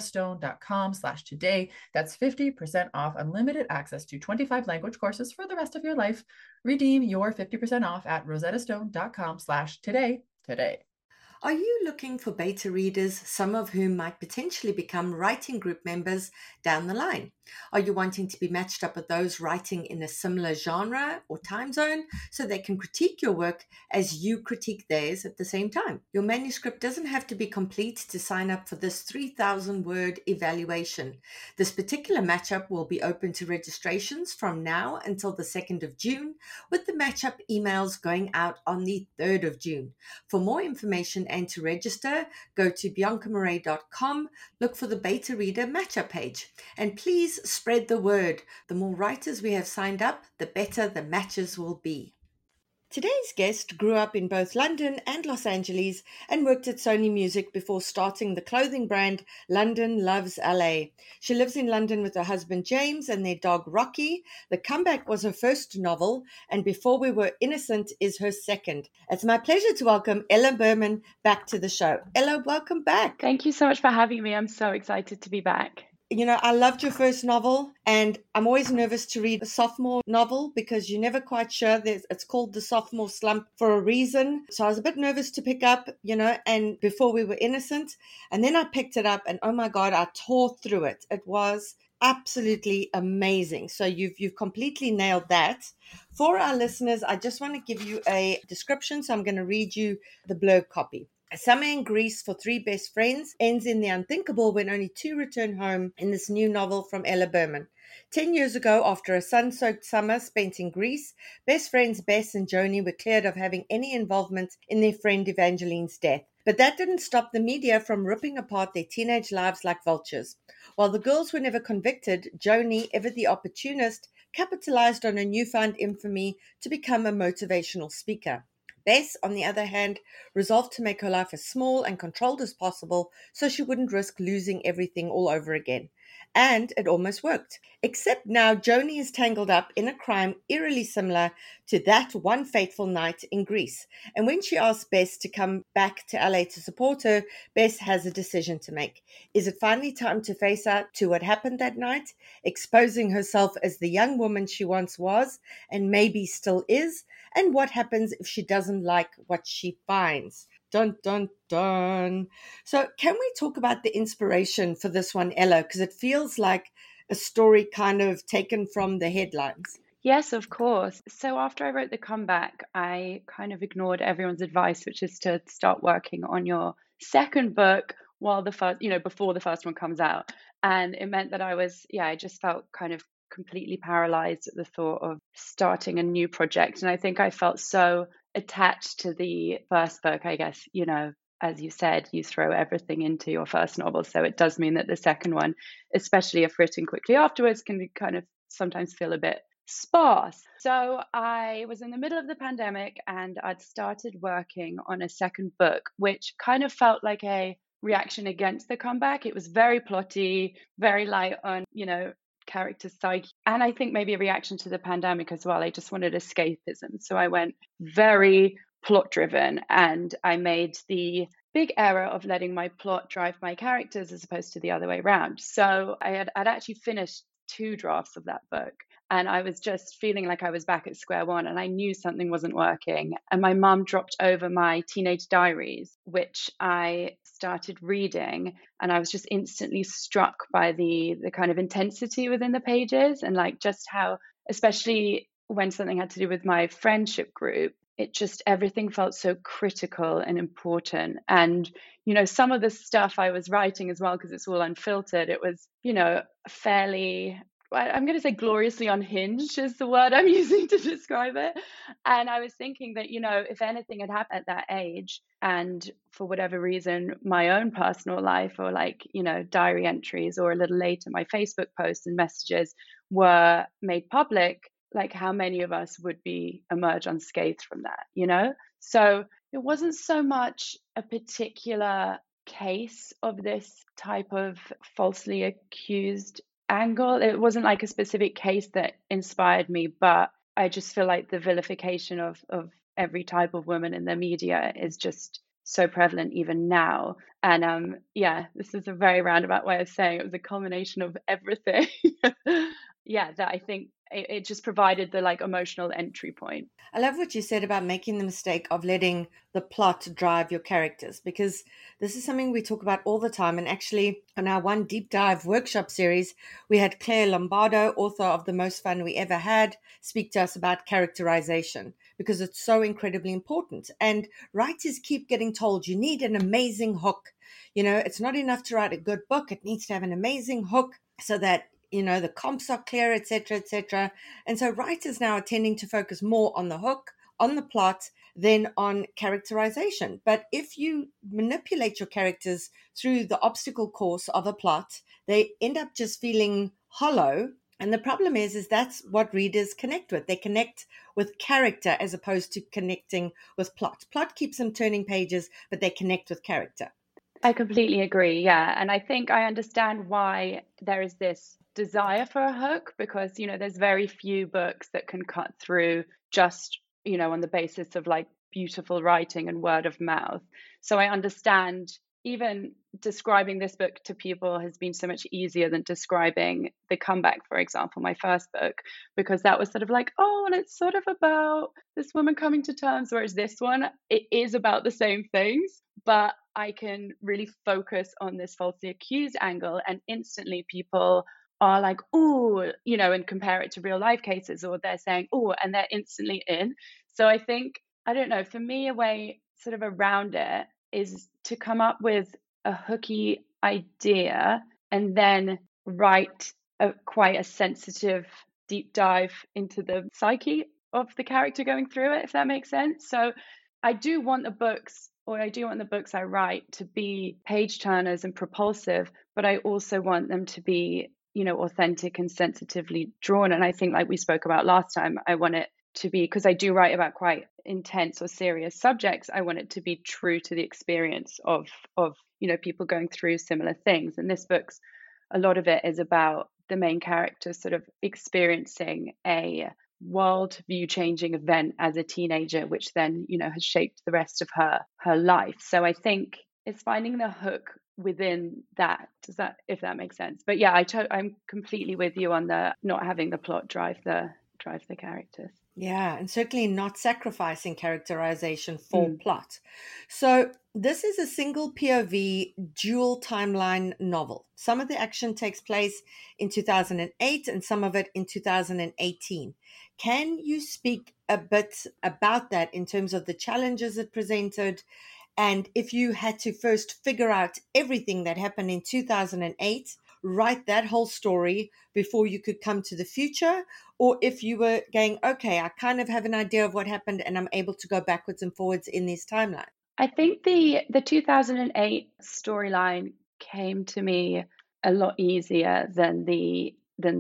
rosettastone.com/today. That's 50% off unlimited access to 25 language courses for the rest of your life. Redeem your 50% off at rosettastone.com/today today. Are you looking for beta readers, some of whom might potentially become writing group members down the line? Are you wanting to be matched up with those writing in a similar genre or time zone so they can critique your work as you critique theirs at the same time? Your manuscript doesn't have to be complete to sign up for this 3,000-word evaluation. This particular matchup will be open to registrations from now until the 2nd of June, with the matchup emails going out on the 3rd of June. For more information and to register, go to biancamarais.com, look for the beta reader matchup page, and please spread the word. The more writers we have signed up, the better the matches will be. Today's guest grew up in both London and Los Angeles and worked at Sony Music before starting the clothing brand London Loves LA. She lives in London with her husband James and their dog Rocky. The Comeback was her first novel, and Before We Were Innocent is her second. It's my pleasure to welcome Ella Berman back to the show. Ella, welcome back. Thank you so much for having me. I'm so excited to be back. You know, I loved your first novel, and I'm always nervous to read a sophomore novel because you're never quite sure. It's called the sophomore slump for a reason. So I was a bit nervous to pick up, and Before We Were Innocent. And then I picked it up and oh my God, I tore through it. It was absolutely amazing. So you've completely nailed that. For our listeners, I just want to give you a description. So I'm going to read you the blurb copy. A summer in Greece for three best friends ends in the unthinkable when only two return home in this new novel from Ella Berman. 10 years ago, after a sun-soaked summer spent in Greece, best friends Bess and Joni were cleared of having any involvement in their friend Evangeline's death. But that didn't stop the media from ripping apart their teenage lives like vultures. While the girls were never convicted, Joni, ever the opportunist, capitalized on her newfound infamy to become a motivational speaker. Bess, on the other hand, resolved to make her life as small and controlled as possible so she wouldn't risk losing everything all over again. And it almost worked. Except now Joni is tangled up in a crime eerily similar to that one fateful night in Greece. And when she asks Bess to come back to LA to support her, Bess has a decision to make. Is it finally time to face up to what happened that night, exposing herself as the young woman she once was and maybe still is? And what happens if she doesn't like what she finds? Dun, dun, dun. So can we talk about the inspiration for this one, Ella? Because it feels like a story kind of taken from the headlines. Yes, of course. So after I wrote The Comeback, I kind of ignored everyone's advice, which is to start working on your second book while the first, before the first one comes out. And it meant that I just felt kind of completely paralyzed at the thought of starting a new project. And I think I felt so attached to the first book, I guess, as you said, you throw everything into your first novel. So it does mean that the second one, especially if written quickly afterwards, can be kind of sometimes feel a bit sparse. So I was in the middle of the pandemic and I'd started working on a second book, which kind of felt like a reaction against The Comeback. It was very plotty, very light on, character psyche. And I think maybe a reaction to the pandemic as well. I just wanted escapism. So I went very plot driven and I made the big error of letting my plot drive my characters as opposed to the other way around. So I'd actually finished 2 drafts of that book. And I was just feeling like I was back at square one and I knew something wasn't working. And my mum dropped over my teenage diaries, which I started reading. And I was just instantly struck by the kind of intensity within the pages and like just how, especially when something had to do with my friendship group, everything felt so critical and important. And, some of the stuff I was writing as well, because it's all unfiltered, it was, fairly, I'm going to say gloriously unhinged is the word I'm using to describe it. And I was thinking that, if anything had happened at that age, and for whatever reason, my own personal life or diary entries or a little later, my Facebook posts and messages were made public, like how many of us would emerge unscathed from that, So it wasn't so much a particular case of this type of falsely accused angle. It wasn't like a specific case that inspired me, but I just feel like the vilification of every type of woman in the media is just so prevalent even now. And this is a very roundabout way of saying it was a culmination of everything. That I think it just provided the emotional entry point. I love what you said about making the mistake of letting the plot drive your characters, because this is something we talk about all the time. And actually, on our one deep dive workshop series, we had Claire Lombardo, author of The Most Fun We Ever Had, speak to us about characterization, because it's so incredibly important. And writers keep getting told you need an amazing hook. It's not enough to write a good book. It needs to have an amazing hook so that the comps are clear, etc., etc. And so writers now are tending to focus more on the hook, on the plot, than on characterization. But if you manipulate your characters through the obstacle course of a plot, they end up just feeling hollow. And the problem is that's what readers connect with. They connect with character as opposed to connecting with plot. Plot keeps them turning pages, but they connect with character. I completely agree. Yeah. And I think I understand why there is this desire for a hook, because, there's very few books that can cut through just, on the basis of beautiful writing and word of mouth. So I understand even describing this book to people has been so much easier than describing The Comeback, for example, my first book, because that was sort of and it's sort of about this woman coming to terms, whereas this one, it is about the same things, but I can really focus on this falsely accused angle, and instantly people are like, oh, and compare it to real life cases, or they're saying, oh, and they're instantly in. So I think, I don't know, for me, a way sort of around it is to come up with a hooky idea and then write quite a sensitive deep dive into the psyche of the character going through it, if that makes sense. So I do want the books I write to be page turners and propulsive, but I also want them to be, authentic and sensitively drawn. And I think, like we spoke about last time, I want it to be, because I do write about quite intense or serious subjects, I want it to be true to the experience of people going through similar things. And this book's, a lot of it is about the main character sort of experiencing a world view changing event as a teenager, which then has shaped the rest of her life. So I think it's finding the hook within that. If that makes sense? But yeah, I'm completely with you on the not having the plot drive the characters. Yeah, and certainly not sacrificing characterization for plot. So this is a single POV dual timeline novel. Some of the action takes place in 2008 and some of it in 2018. Can you speak a bit about that in terms of the challenges it presented? And if you had to first figure out everything that happened in 2008, write that whole story before you could come to the future, or if you were going, okay, I kind of have an idea of what happened and I'm able to go backwards and forwards in this timeline. I think the 2008 storyline came to me a lot easier than the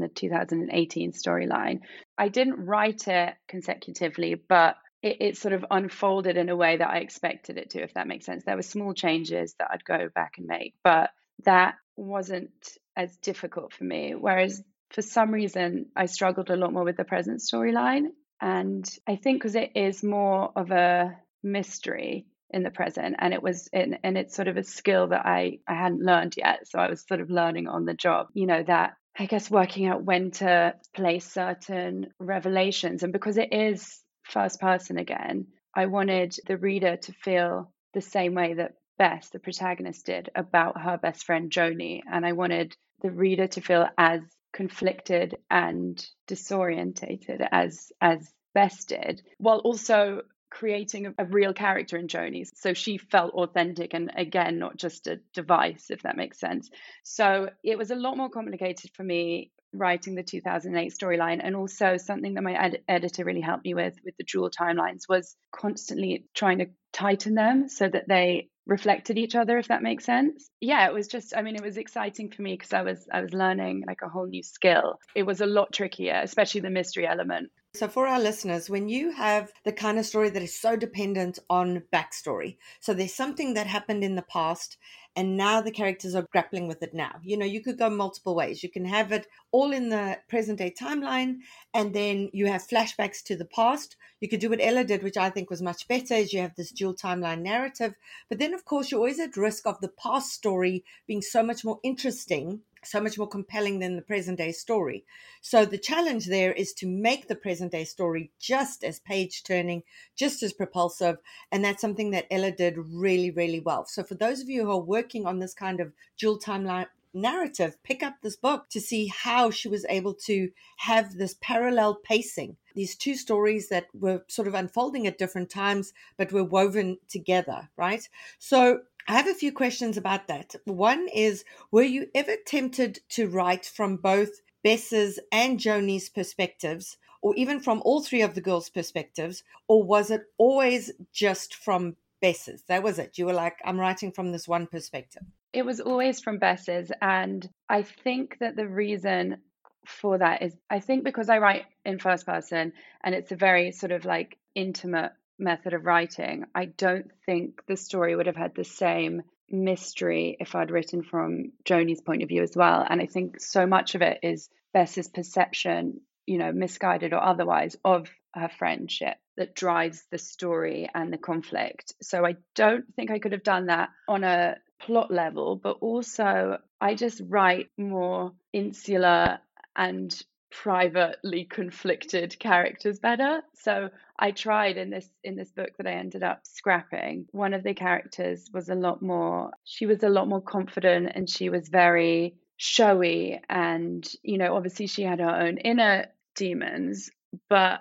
2018 storyline. I didn't write it consecutively, but it sort of unfolded in a way that I expected it to, if that makes sense. There were small changes that I'd go back and make, but that wasn't as difficult for me. Whereas for some reason, I struggled a lot more with the present storyline. And I think because it is more of a mystery in the present, and it's sort of a skill that I hadn't learned yet. So I was sort of learning on the job, that I guess working out when to place certain revelations. And because it is first person again, I wanted the reader to feel the same way that Bess, the protagonist, did about her best friend Joni. And I wanted the reader to feel as conflicted and disorientated as Bess did, while also creating a real character in Joni. So she felt authentic and, again, not just a device, if that makes sense. So it was a lot more complicated for me writing the 2008 storyline. And also something that my editor really helped me with the dual timelines was constantly trying to tighten them so that they reflected each other, if that makes sense. Yeah, it was just, it was exciting for me because I was learning like a whole new skill. It was a lot trickier, especially the mystery element. So for our listeners, when you have the kind of story that is so dependent on backstory, so there's something that happened in the past and now the characters are grappling with it now. You could go multiple ways. You can have it all in the present day timeline and then you have flashbacks to the past. You could do what Ella did, which I think was much better, is you have this dual timeline narrative. But then, of course, you're always at risk of the past story being so much more interesting, so much more compelling than the present day story. So the challenge there is to make the present day story just as page turning, just as propulsive. And that's something that Ella did really, really well. So for those of you who are working on this kind of dual timeline narrative, pick up this book to see how she was able to have this parallel pacing, these two stories that were sort of unfolding at different times, but were woven together, right? So I have a few questions about that. One is, were you ever tempted to write from both Bess's and Joni's perspectives, or even from all three of the girls' perspectives, or was it always just from Bess's? That was it. You were like, I'm writing from this one perspective. It was always from Bess's. And I think that the reason for that is, I think because I write in first person and it's a very sort of like intimate method of writing, I don't think the story would have had the same mystery if I'd written from Joni's point of view as well. And I think so much of it is Bess's perception, misguided or otherwise, of her friendship that drives the story and the conflict. So I don't think I could have done that on a plot level, but also I just write more insular and privately conflicted characters better. So I tried in this book that I ended up scrapping. One of the characters was a lot more confident, and she was very showy, and obviously she had her own inner demons, but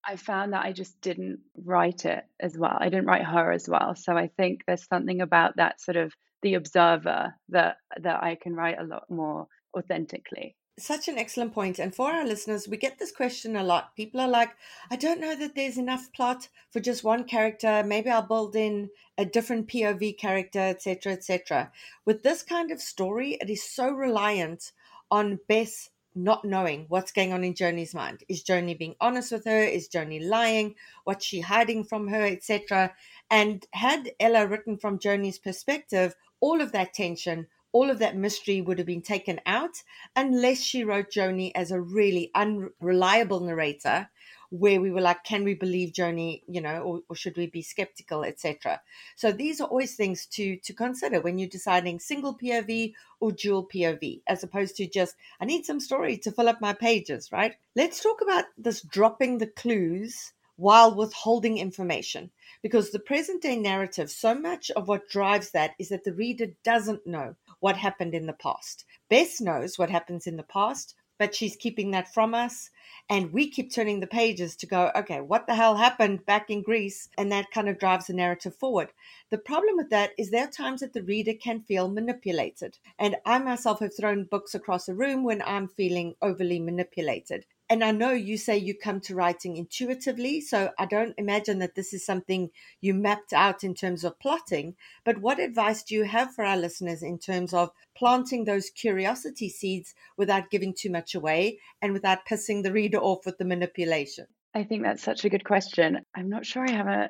I found that I just didn't write it as well. I didn't write her as well. So I think there's something about that sort of the observer that I can write a lot more authentically. Such an excellent point. And for our listeners, we get this question a lot. People are like, I don't know that there's enough plot for just one character. Maybe I'll build in a different POV character, etc., etc. With this kind of story, it is so reliant on Bess not knowing what's going on in Joni's mind. Is Joni being honest with her? Is Joni lying? What's she hiding from her, etc.? And had Ella written from Joni's perspective, all of that tension, all of that mystery would have been taken out, unless she wrote Joni as a really unreliable narrator, where we were like, can we believe Joni, or should we be skeptical, etc. So these are always things to consider when you're deciding single POV or dual POV, as opposed to just, I need some story to fill up my pages, right? Let's talk about this dropping the clues while withholding information, because the present day narrative, so much of what drives that is that the reader doesn't know what happened in the past. Bess knows what happens in the past, but she's keeping that from us. And we keep turning the pages to go, okay, what the hell happened back in Greece? And that kind of drives the narrative forward. The problem with that is there are times that the reader can feel manipulated. And I myself have thrown books across a room when I'm feeling overly manipulated. And I know you say you come to writing intuitively, so I don't imagine that this is something you mapped out in terms of plotting. But what advice do you have for our listeners in terms of planting those curiosity seeds without giving too much away and without pissing the reader off with the manipulation? I think that's such a good question. I'm not sure that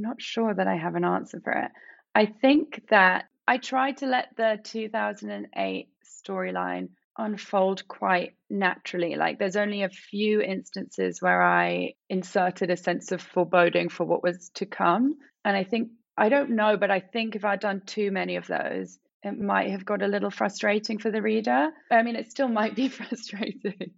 I have an answer for it. I think that I tried to let the 2008 storyline unfold quite naturally. Like, there's only a few instances where I inserted a sense of foreboding for what was to come. And I don't know, but I think if I'd done too many of those, it might have got a little frustrating for the reader. I mean, it still might be frustrating,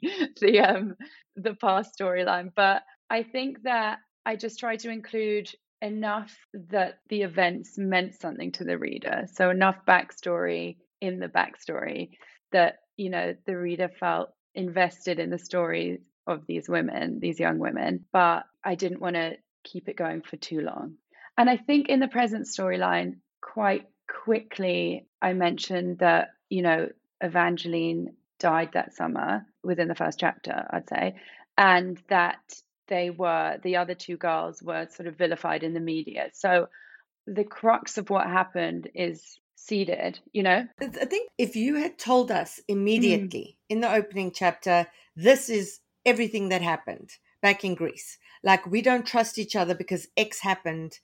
the past storyline, but I think that I just tried to include enough that the events meant something to the reader. So enough backstory in the backstory that, the reader felt invested in the story of these women, these young women, but I didn't want to keep it going for too long. And I think in the present storyline, quite quickly, I mentioned that, Evangeline died that summer within the first chapter, I'd say, and that the other two girls were sort of vilified in the media. So the crux of what happened is seeded, I think if you had told us immediately in the opening chapter, this is everything that happened back in Greece, like we don't trust each other because X happened,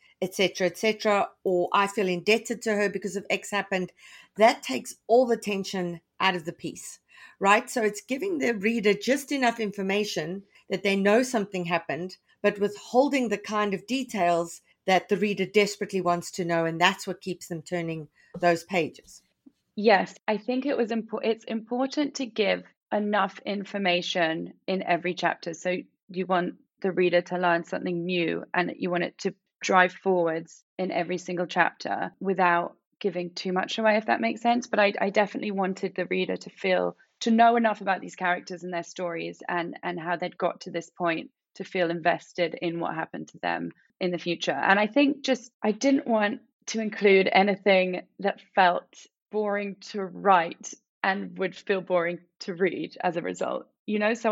etc., or I feel indebted to her because of X happened, that takes all the tension out of the piece, right? So it's giving the reader just enough information that they know something happened, but withholding the kind of details that the reader desperately wants to know, and that's what keeps them turning those pages. Yes, I think it's important to give enough information in every chapter. So you want the reader to learn something new, and you want it to drive forwards in every single chapter without giving too much away, if that makes sense. But I definitely wanted the reader to know enough about these characters and their stories and how they'd got to this point to feel invested in what happened to them in the future. And I think I didn't want to include anything that felt boring to write and would feel boring to read as a result, so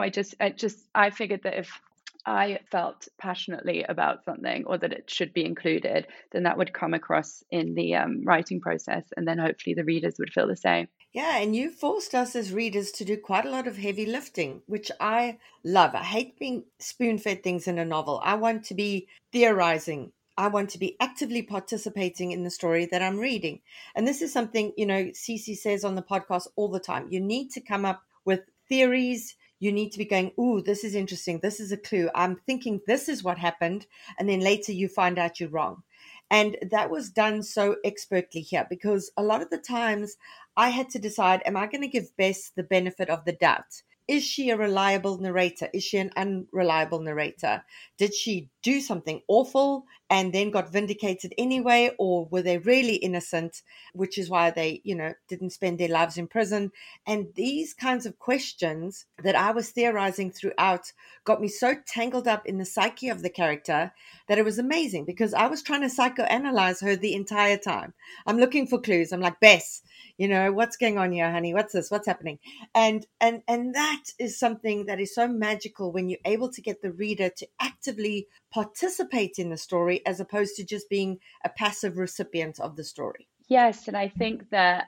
I figured that if I felt passionately about something or that it should be included, then that would come across in the writing process, and then hopefully the readers would feel the same. Yeah, and you forced us as readers to do quite a lot of heavy lifting, which I love. I hate being spoon-fed things in a novel. I want to be theorizing. I want to be actively participating in the story that I'm reading. And this is something, Cece says on the podcast all the time. You need to come up with theories. You need to be going, ooh, this is interesting. This is a clue. I'm thinking this is what happened. And then later you find out you're wrong. And that was done so expertly here, because a lot of the times I had to decide, am I going to give Bess the benefit of the doubt? is she a reliable narrator? Is she an unreliable narrator? Did she do something awful and then got vindicated anyway? Or were they really innocent, which is why they, didn't spend their lives in prison? And these kinds of questions that I was theorizing throughout got me so tangled up in the psyche of the character that it was amazing, because I was trying to psychoanalyze her the entire time. I'm looking for clues. I'm like, Bess, what's going on here, honey? What's this? What's happening? And that is something that is so magical when you're able to get the reader to actively participate in the story as opposed to just being a passive recipient of the story. Yes, and I think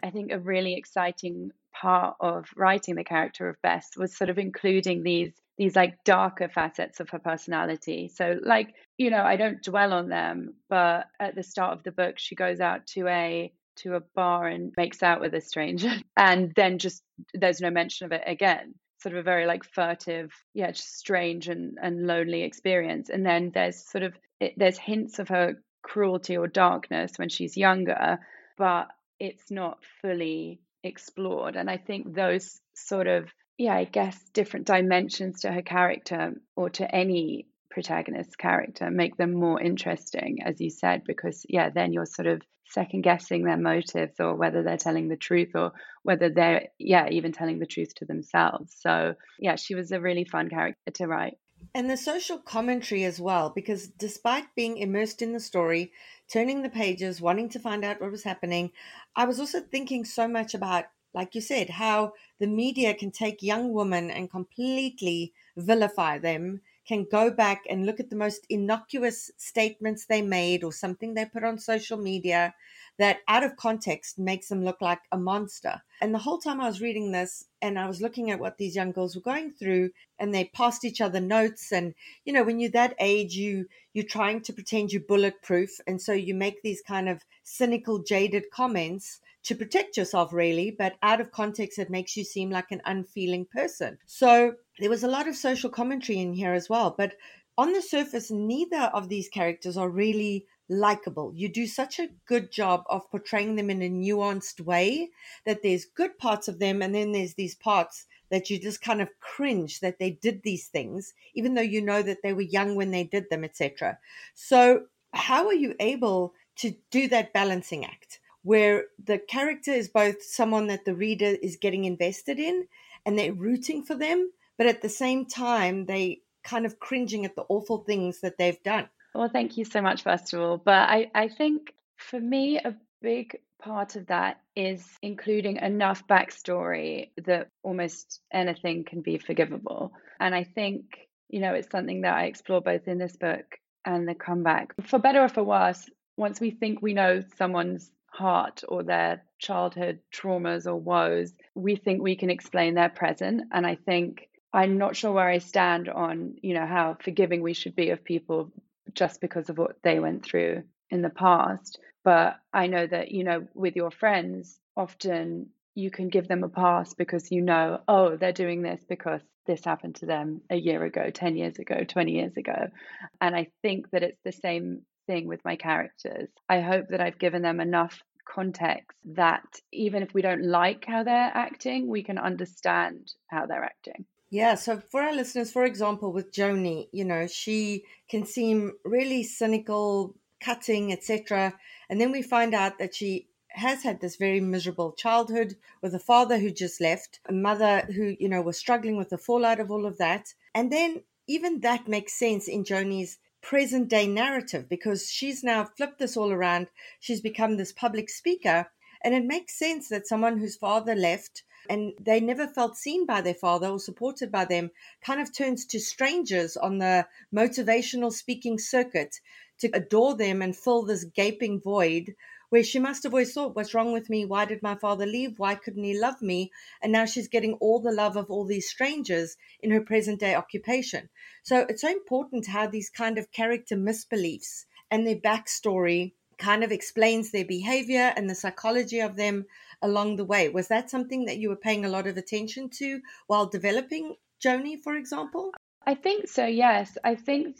a really exciting part of writing the character of Bess was sort of including these like darker facets of her personality. So like, I don't dwell on them, but at the start of the book, she goes out to a bar and makes out with a stranger, and then just there's no mention of it again. Sort of a very like furtive, just strange and lonely experience. And then there's hints of her cruelty or darkness when she's younger, but it's not fully explored. And I think those sort of, I guess, different dimensions to her character, or to any protagonist character, make them more interesting, as you said, because then you're sort of second guessing their motives, or whether they're telling the truth, or whether they're even telling the truth to themselves. So she was a really fun character to write. And the social commentary as well, because despite being immersed in the story, turning the pages, wanting to find out what was happening, I was also thinking so much about, like you said, how the media can take young women and completely vilify them, can go back and look at the most innocuous statements they made or something they put on social media that out of context makes them look like a monster. And the whole time I was reading this and I was looking at what these young girls were going through, and they passed each other notes. And, when you're that age, you're trying to pretend you're bulletproof. And so you make these kind of cynical, jaded comments to protect yourself, really, but out of context, it makes you seem like an unfeeling person. So there was a lot of social commentary in here as well. But on the surface, neither of these characters are really likable. You do such a good job of portraying them in a nuanced way that there's good parts of them, and then there's these parts that you just kind of cringe that they did these things, even though you know that they were young when they did them, etc. So how are you able to do that balancing act where the character is both someone that the reader is getting invested in and they're rooting for them, but at the same time they kind of cringing at the awful things that they've done? Well, thank you so much, first of all. But I think for me, a big part of that is including enough backstory that almost anything can be forgivable. And I think, it's something that I explore both in this book and The Comeback. For better or for worse, once we think we know someone's heart or their childhood traumas or woes, we think we can explain their present. And I think I'm not sure where I stand on, how forgiving we should be of people just because of what they went through in the past. But I know that, with your friends, often you can give them a pass because oh, they're doing this because this happened to them a year ago, 10 years ago, 20 years ago. And I think that it's the same thing with my characters. I hope that I've given them enough context that even if we don't like how they're acting, we can understand how they're acting. Yeah, so for our listeners, for example, with Joni, she can seem really cynical, cutting, etc. And then we find out that she has had this very miserable childhood with a father who just left, a mother who, was struggling with the fallout of all of that. And then even that makes sense in Joni's present day narrative, because she's now flipped this all around. She's become this public speaker. And it makes sense that someone whose father left and they never felt seen by their father or supported by them kind of turns to strangers on the motivational speaking circuit to adore them and fill this gaping void where she must have always thought, what's wrong with me? Why did my father leave? Why couldn't he love me? And now she's getting all the love of all these strangers in her present day occupation. So it's so important how these kind of character misbeliefs and their backstory kind of explains their behavior and the psychology of them along the way. Was that something that you were paying a lot of attention to while developing Joni, for example? I think so, yes. I think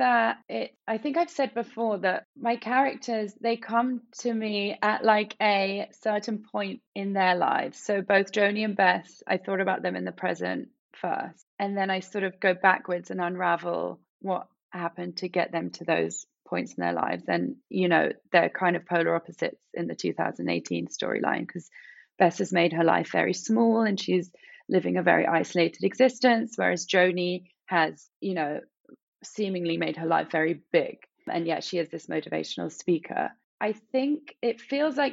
I've said before that my characters, they come to me at like a certain point in their lives. So both Joni and Bess, I thought about them in the present, first. And then I sort of go backwards and unravel what happened to get them to those points in their lives. And, they're kind of polar opposites in the 2018 storyline, because Bess has made her life very small and she's living a very isolated existence, whereas Joni has, seemingly made her life very big. And yet she is this motivational speaker. I think it feels like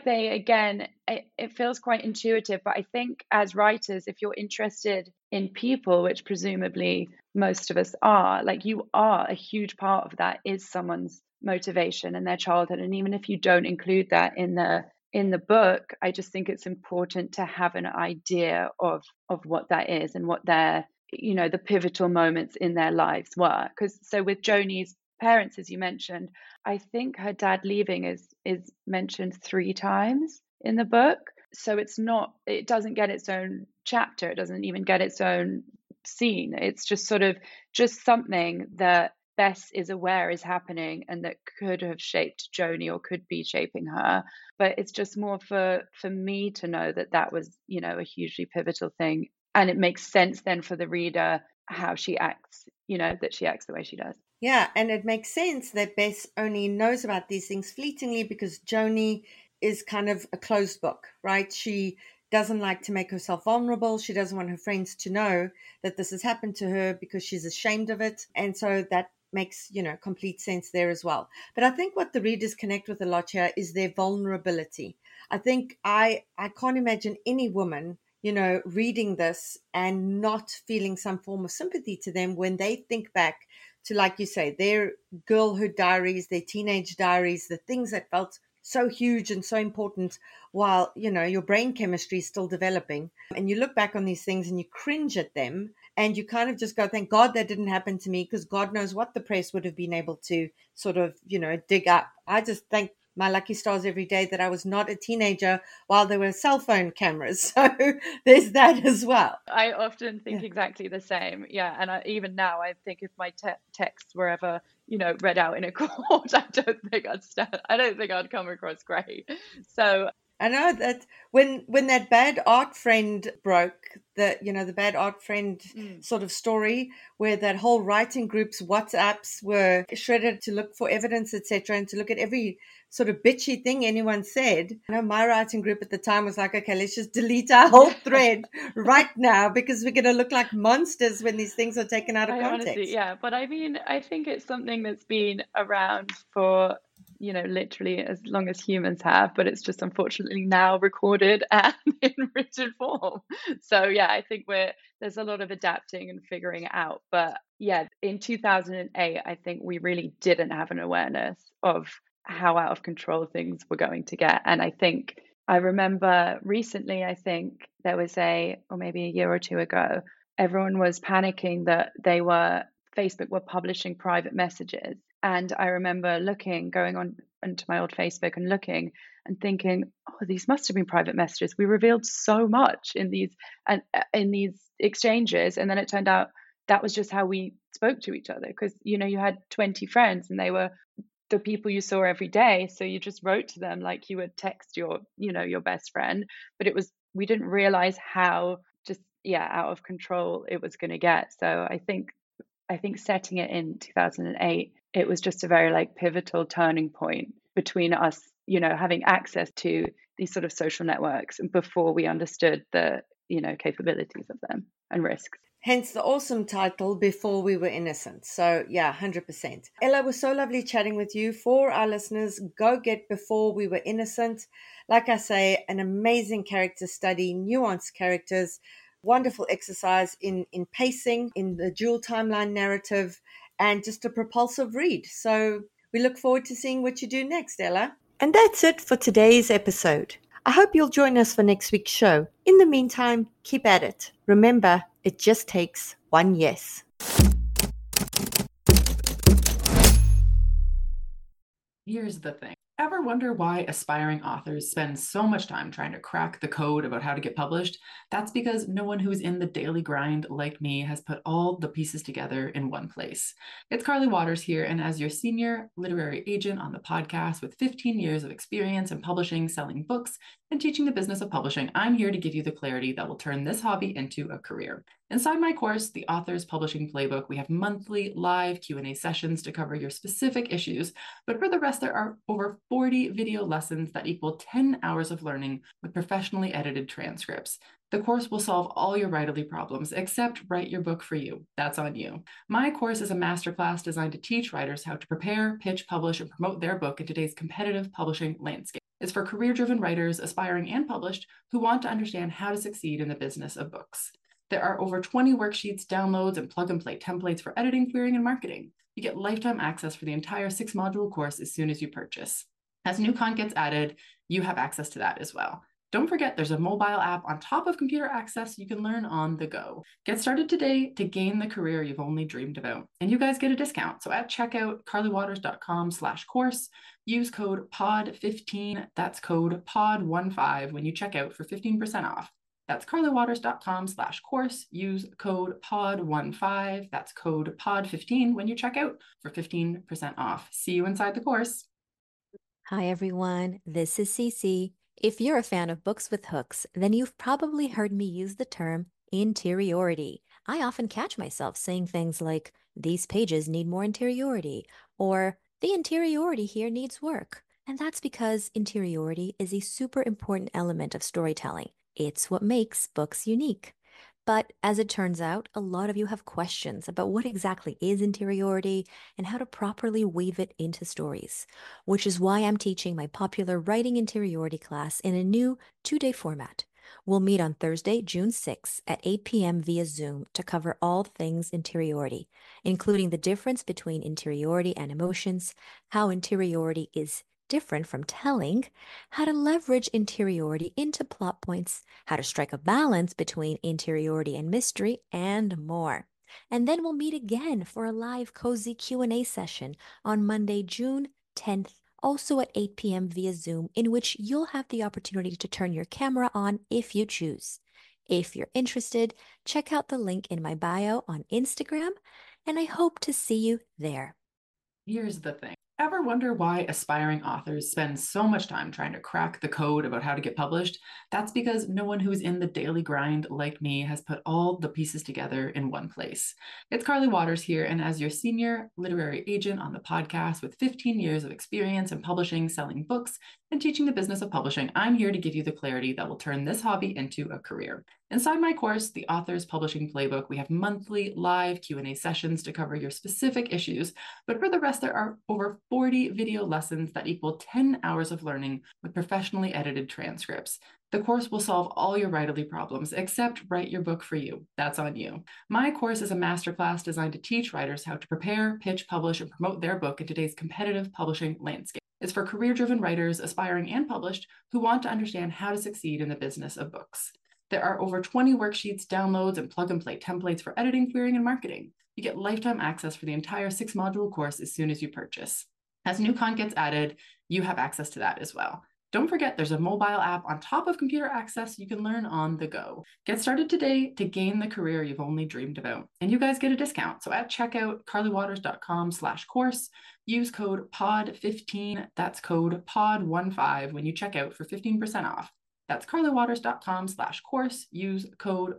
it feels quite intuitive, but I think as writers, if you're interested in people, which presumably most of us are, like you are, a huge part of that is someone's motivation and their childhood. And even if you don't include that in the book, I just think it's important to have an idea of what that is and what their, the pivotal moments in their lives were. So with Joni's parents, as you mentioned, I think her dad leaving is mentioned 3 times in the book. So it doesn't get its own chapter. It doesn't even get its own scene. It's just sort of just something that Bess is aware is happening and that could have shaped Joni or could be shaping her. But it's just more for me to know that was, a hugely pivotal thing. And it makes sense then for the reader how she acts, that she acts the way she does. Yeah, and it makes sense that Bess only knows about these things fleetingly because Joni is kind of a closed book, right? She doesn't like to make herself vulnerable. She doesn't want her friends to know that this has happened to her because she's ashamed of it. And so that makes, complete sense there as well. But I think what the readers connect with a lot here is their vulnerability. I think I can't imagine any woman reading this and not feeling some form of sympathy to them when they think back to, like you say, their girlhood diaries, their teenage diaries, the things that felt so huge and so important while, your brain chemistry is still developing. And you look back on these things and you cringe at them and you kind of just go, thank God that didn't happen to me, because God knows what the press would have been able to sort of, dig up. I just thank my lucky stars every day that I was not a teenager while there were cell phone cameras. So there's that as well. I often think exactly the same. Yeah. And even now, I think if my texts were ever, read out in a court, I don't think I'd come across great. So I know that when that bad art friend broke, the bad art friend sort of story, where that whole writing group's WhatsApps were shredded to look for evidence, etc., and to look at every sort of bitchy thing anyone said. I know my writing group at the time was like, okay, let's just delete our whole thread right now because we're going to look like monsters when these things are taken out of context. Honestly, yeah, but I mean, I think it's something that's been around for literally as long as humans have, but it's just unfortunately now recorded and in written form. So yeah, I think there's a lot of adapting and figuring it out. But yeah, in 2008, I think we really didn't have an awareness of how out of control things were going to get. And I remember recently, I think there was or maybe a year or two ago, everyone was panicking that Facebook were publishing private messages. And I remember going on into my old Facebook and looking and thinking, oh, these must have been private messages. We revealed so much in these exchanges. And then it turned out that was just how we spoke to each other. Because, you had 20 friends and they were the people you saw every day. So you just wrote to them like you would text your best friend. But we didn't realize how just, out of control it was going to get. So I think setting it in 2008, it was just a very pivotal turning point between us, having access to these sort of social networks before we understood the, capabilities of them and risks. Hence the awesome title, Before We Were Innocent. So yeah, 100%. Ella, it was so lovely chatting with you. For our listeners, go get Before We Were Innocent. Like I say, an amazing character study, nuanced characters, wonderful exercise in pacing, in the dual timeline narrative, and just a propulsive read. So we look forward to seeing what you do next, Ella. And that's it for today's episode. I hope you'll join us for next week's show. In the meantime, keep at it. Remember, it just takes one yes. Here's the thing. Ever wonder why aspiring authors spend so much time trying to crack the code about how to get published? That's because no one who's in the daily grind like me has put all the pieces together in one place. It's Carly Waters here, and as your senior literary agent on the podcast with 15 years of experience in publishing, selling books, and teaching the business of publishing, I'm here to give you the clarity that will turn this hobby into a career. Inside my course, The Author's Publishing Playbook, we have monthly live Q&A sessions to cover your specific issues, but for the rest, there are over 40 video lessons that equal 10 hours of learning with professionally edited transcripts. The course will solve all your writerly problems, except write your book for you. That's on you. My course is a masterclass designed to teach writers how to prepare, pitch, publish, and promote their book in today's competitive publishing landscape. It's for career-driven writers, aspiring and published, who want to understand how to succeed in the business of books. There are over 20 worksheets, downloads, and plug-and-play templates for editing, querying, and marketing. You get lifetime access for the entire 6-module course as soon as you purchase. As new content gets added, you have access to that as well. Don't forget, there's a mobile app on top of computer access you can learn on the go. Get started today to gain the career you've only dreamed about. And you guys get a discount. So at checkout, carlywaters.com/course, use code POD15, that's code POD15 when you check out for 15% off. That's carlywaters.com/course, use code POD15, that's code POD15 when you check out for 15% off. See you inside the course. Hi everyone, this is Cece. If you're a fan of books with hooks, then you've probably heard me use the term interiority. I often catch myself saying things like, these pages need more interiority, or the interiority here needs work. And that's because interiority is a super important element of storytelling. It's what makes books unique. But as it turns out, a lot of you have questions about what exactly is interiority and how to properly weave it into stories, which is why I'm teaching my popular writing interiority class in a new 2-day format. We'll meet on Thursday, June 6th at 8 p.m. via Zoom to cover all things interiority, including the difference between interiority and emotions, how interiority is different from telling, how to leverage interiority into plot points, how to strike a balance between interiority and mystery, and more. And then we'll meet again for a live cozy Q&A session on Monday, June 10th, also at 8 p.m. via Zoom, in which you'll have the opportunity to turn your camera on if you choose. If you're interested, check out the link in my bio on Instagram, and I hope to see you there. Here's the thing. Ever wonder why aspiring authors spend so much time trying to crack the code about how to get published? That's because no one who's in the daily grind like me has put all the pieces together in one place. It's Carly Waters here, and as your senior literary agent on the podcast with 15 years of experience in publishing, selling books, and teaching the business of publishing, I'm here to give you the clarity that will turn this hobby into a career. Inside my course, The Author's Publishing Playbook, we have monthly live Q&A sessions to cover your specific issues, but for the rest, there are over 40 video lessons that equal 10 hours of learning with professionally edited transcripts. The course will solve all your writerly problems, except write your book for you. That's on you. My course is a masterclass designed to teach writers how to prepare, pitch, publish, and promote their book in today's competitive publishing landscape. It's for career-driven writers, aspiring and published, who want to understand how to succeed in the business of books. There are over 20 worksheets, downloads, and plug-and-play templates for editing, querying, and marketing. You get lifetime access for the entire 6-module course as soon as you purchase. As new content gets added, you have access to that as well. Don't forget, there's a mobile app on top of computer access you can learn on the go. Get started today to gain the career you've only dreamed about. And you guys get a discount. So at checkout, carlywaters.com/course, use code POD15, that's code POD15 when you check out for 15% off. That's carlywaters.com/course, use code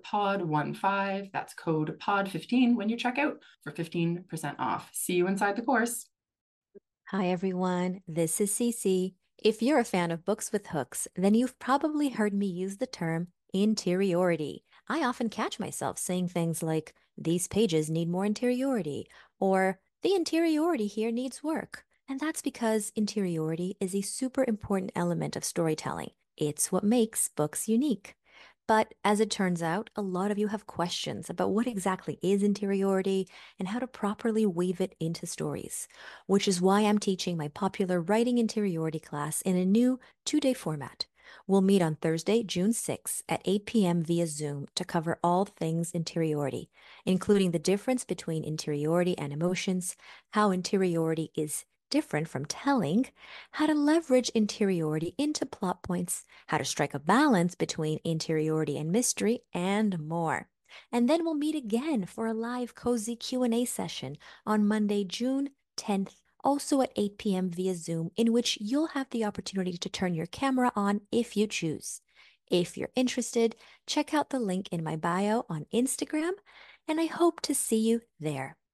POD15, that's code POD15 when you check out for 15% off. See you inside the course. Hi everyone, this is Cece. If you're a fan of books with hooks, then you've probably heard me use the term interiority. I often catch myself saying things like, these pages need more interiority, or the interiority here needs work. And that's because interiority is a super important element of storytelling. It's what makes books unique. But as it turns out, a lot of you have questions about what exactly is interiority and how to properly weave it into stories, which is why I'm teaching my popular writing interiority class in a new 2-day format. We'll meet on Thursday, June 6th at 8 p.m. via Zoom to cover all things interiority, including the difference between interiority and emotions, how interiority is different from telling, how to leverage interiority into plot points, how to strike a balance between interiority and mystery, and more. And then we'll meet again for a live cozy Q&A session on Monday, June 10th, also at 8 p.m. via Zoom, in which you'll have the opportunity to turn your camera on if you choose. If you're interested, check out the link in my bio on Instagram, and I hope to see you there.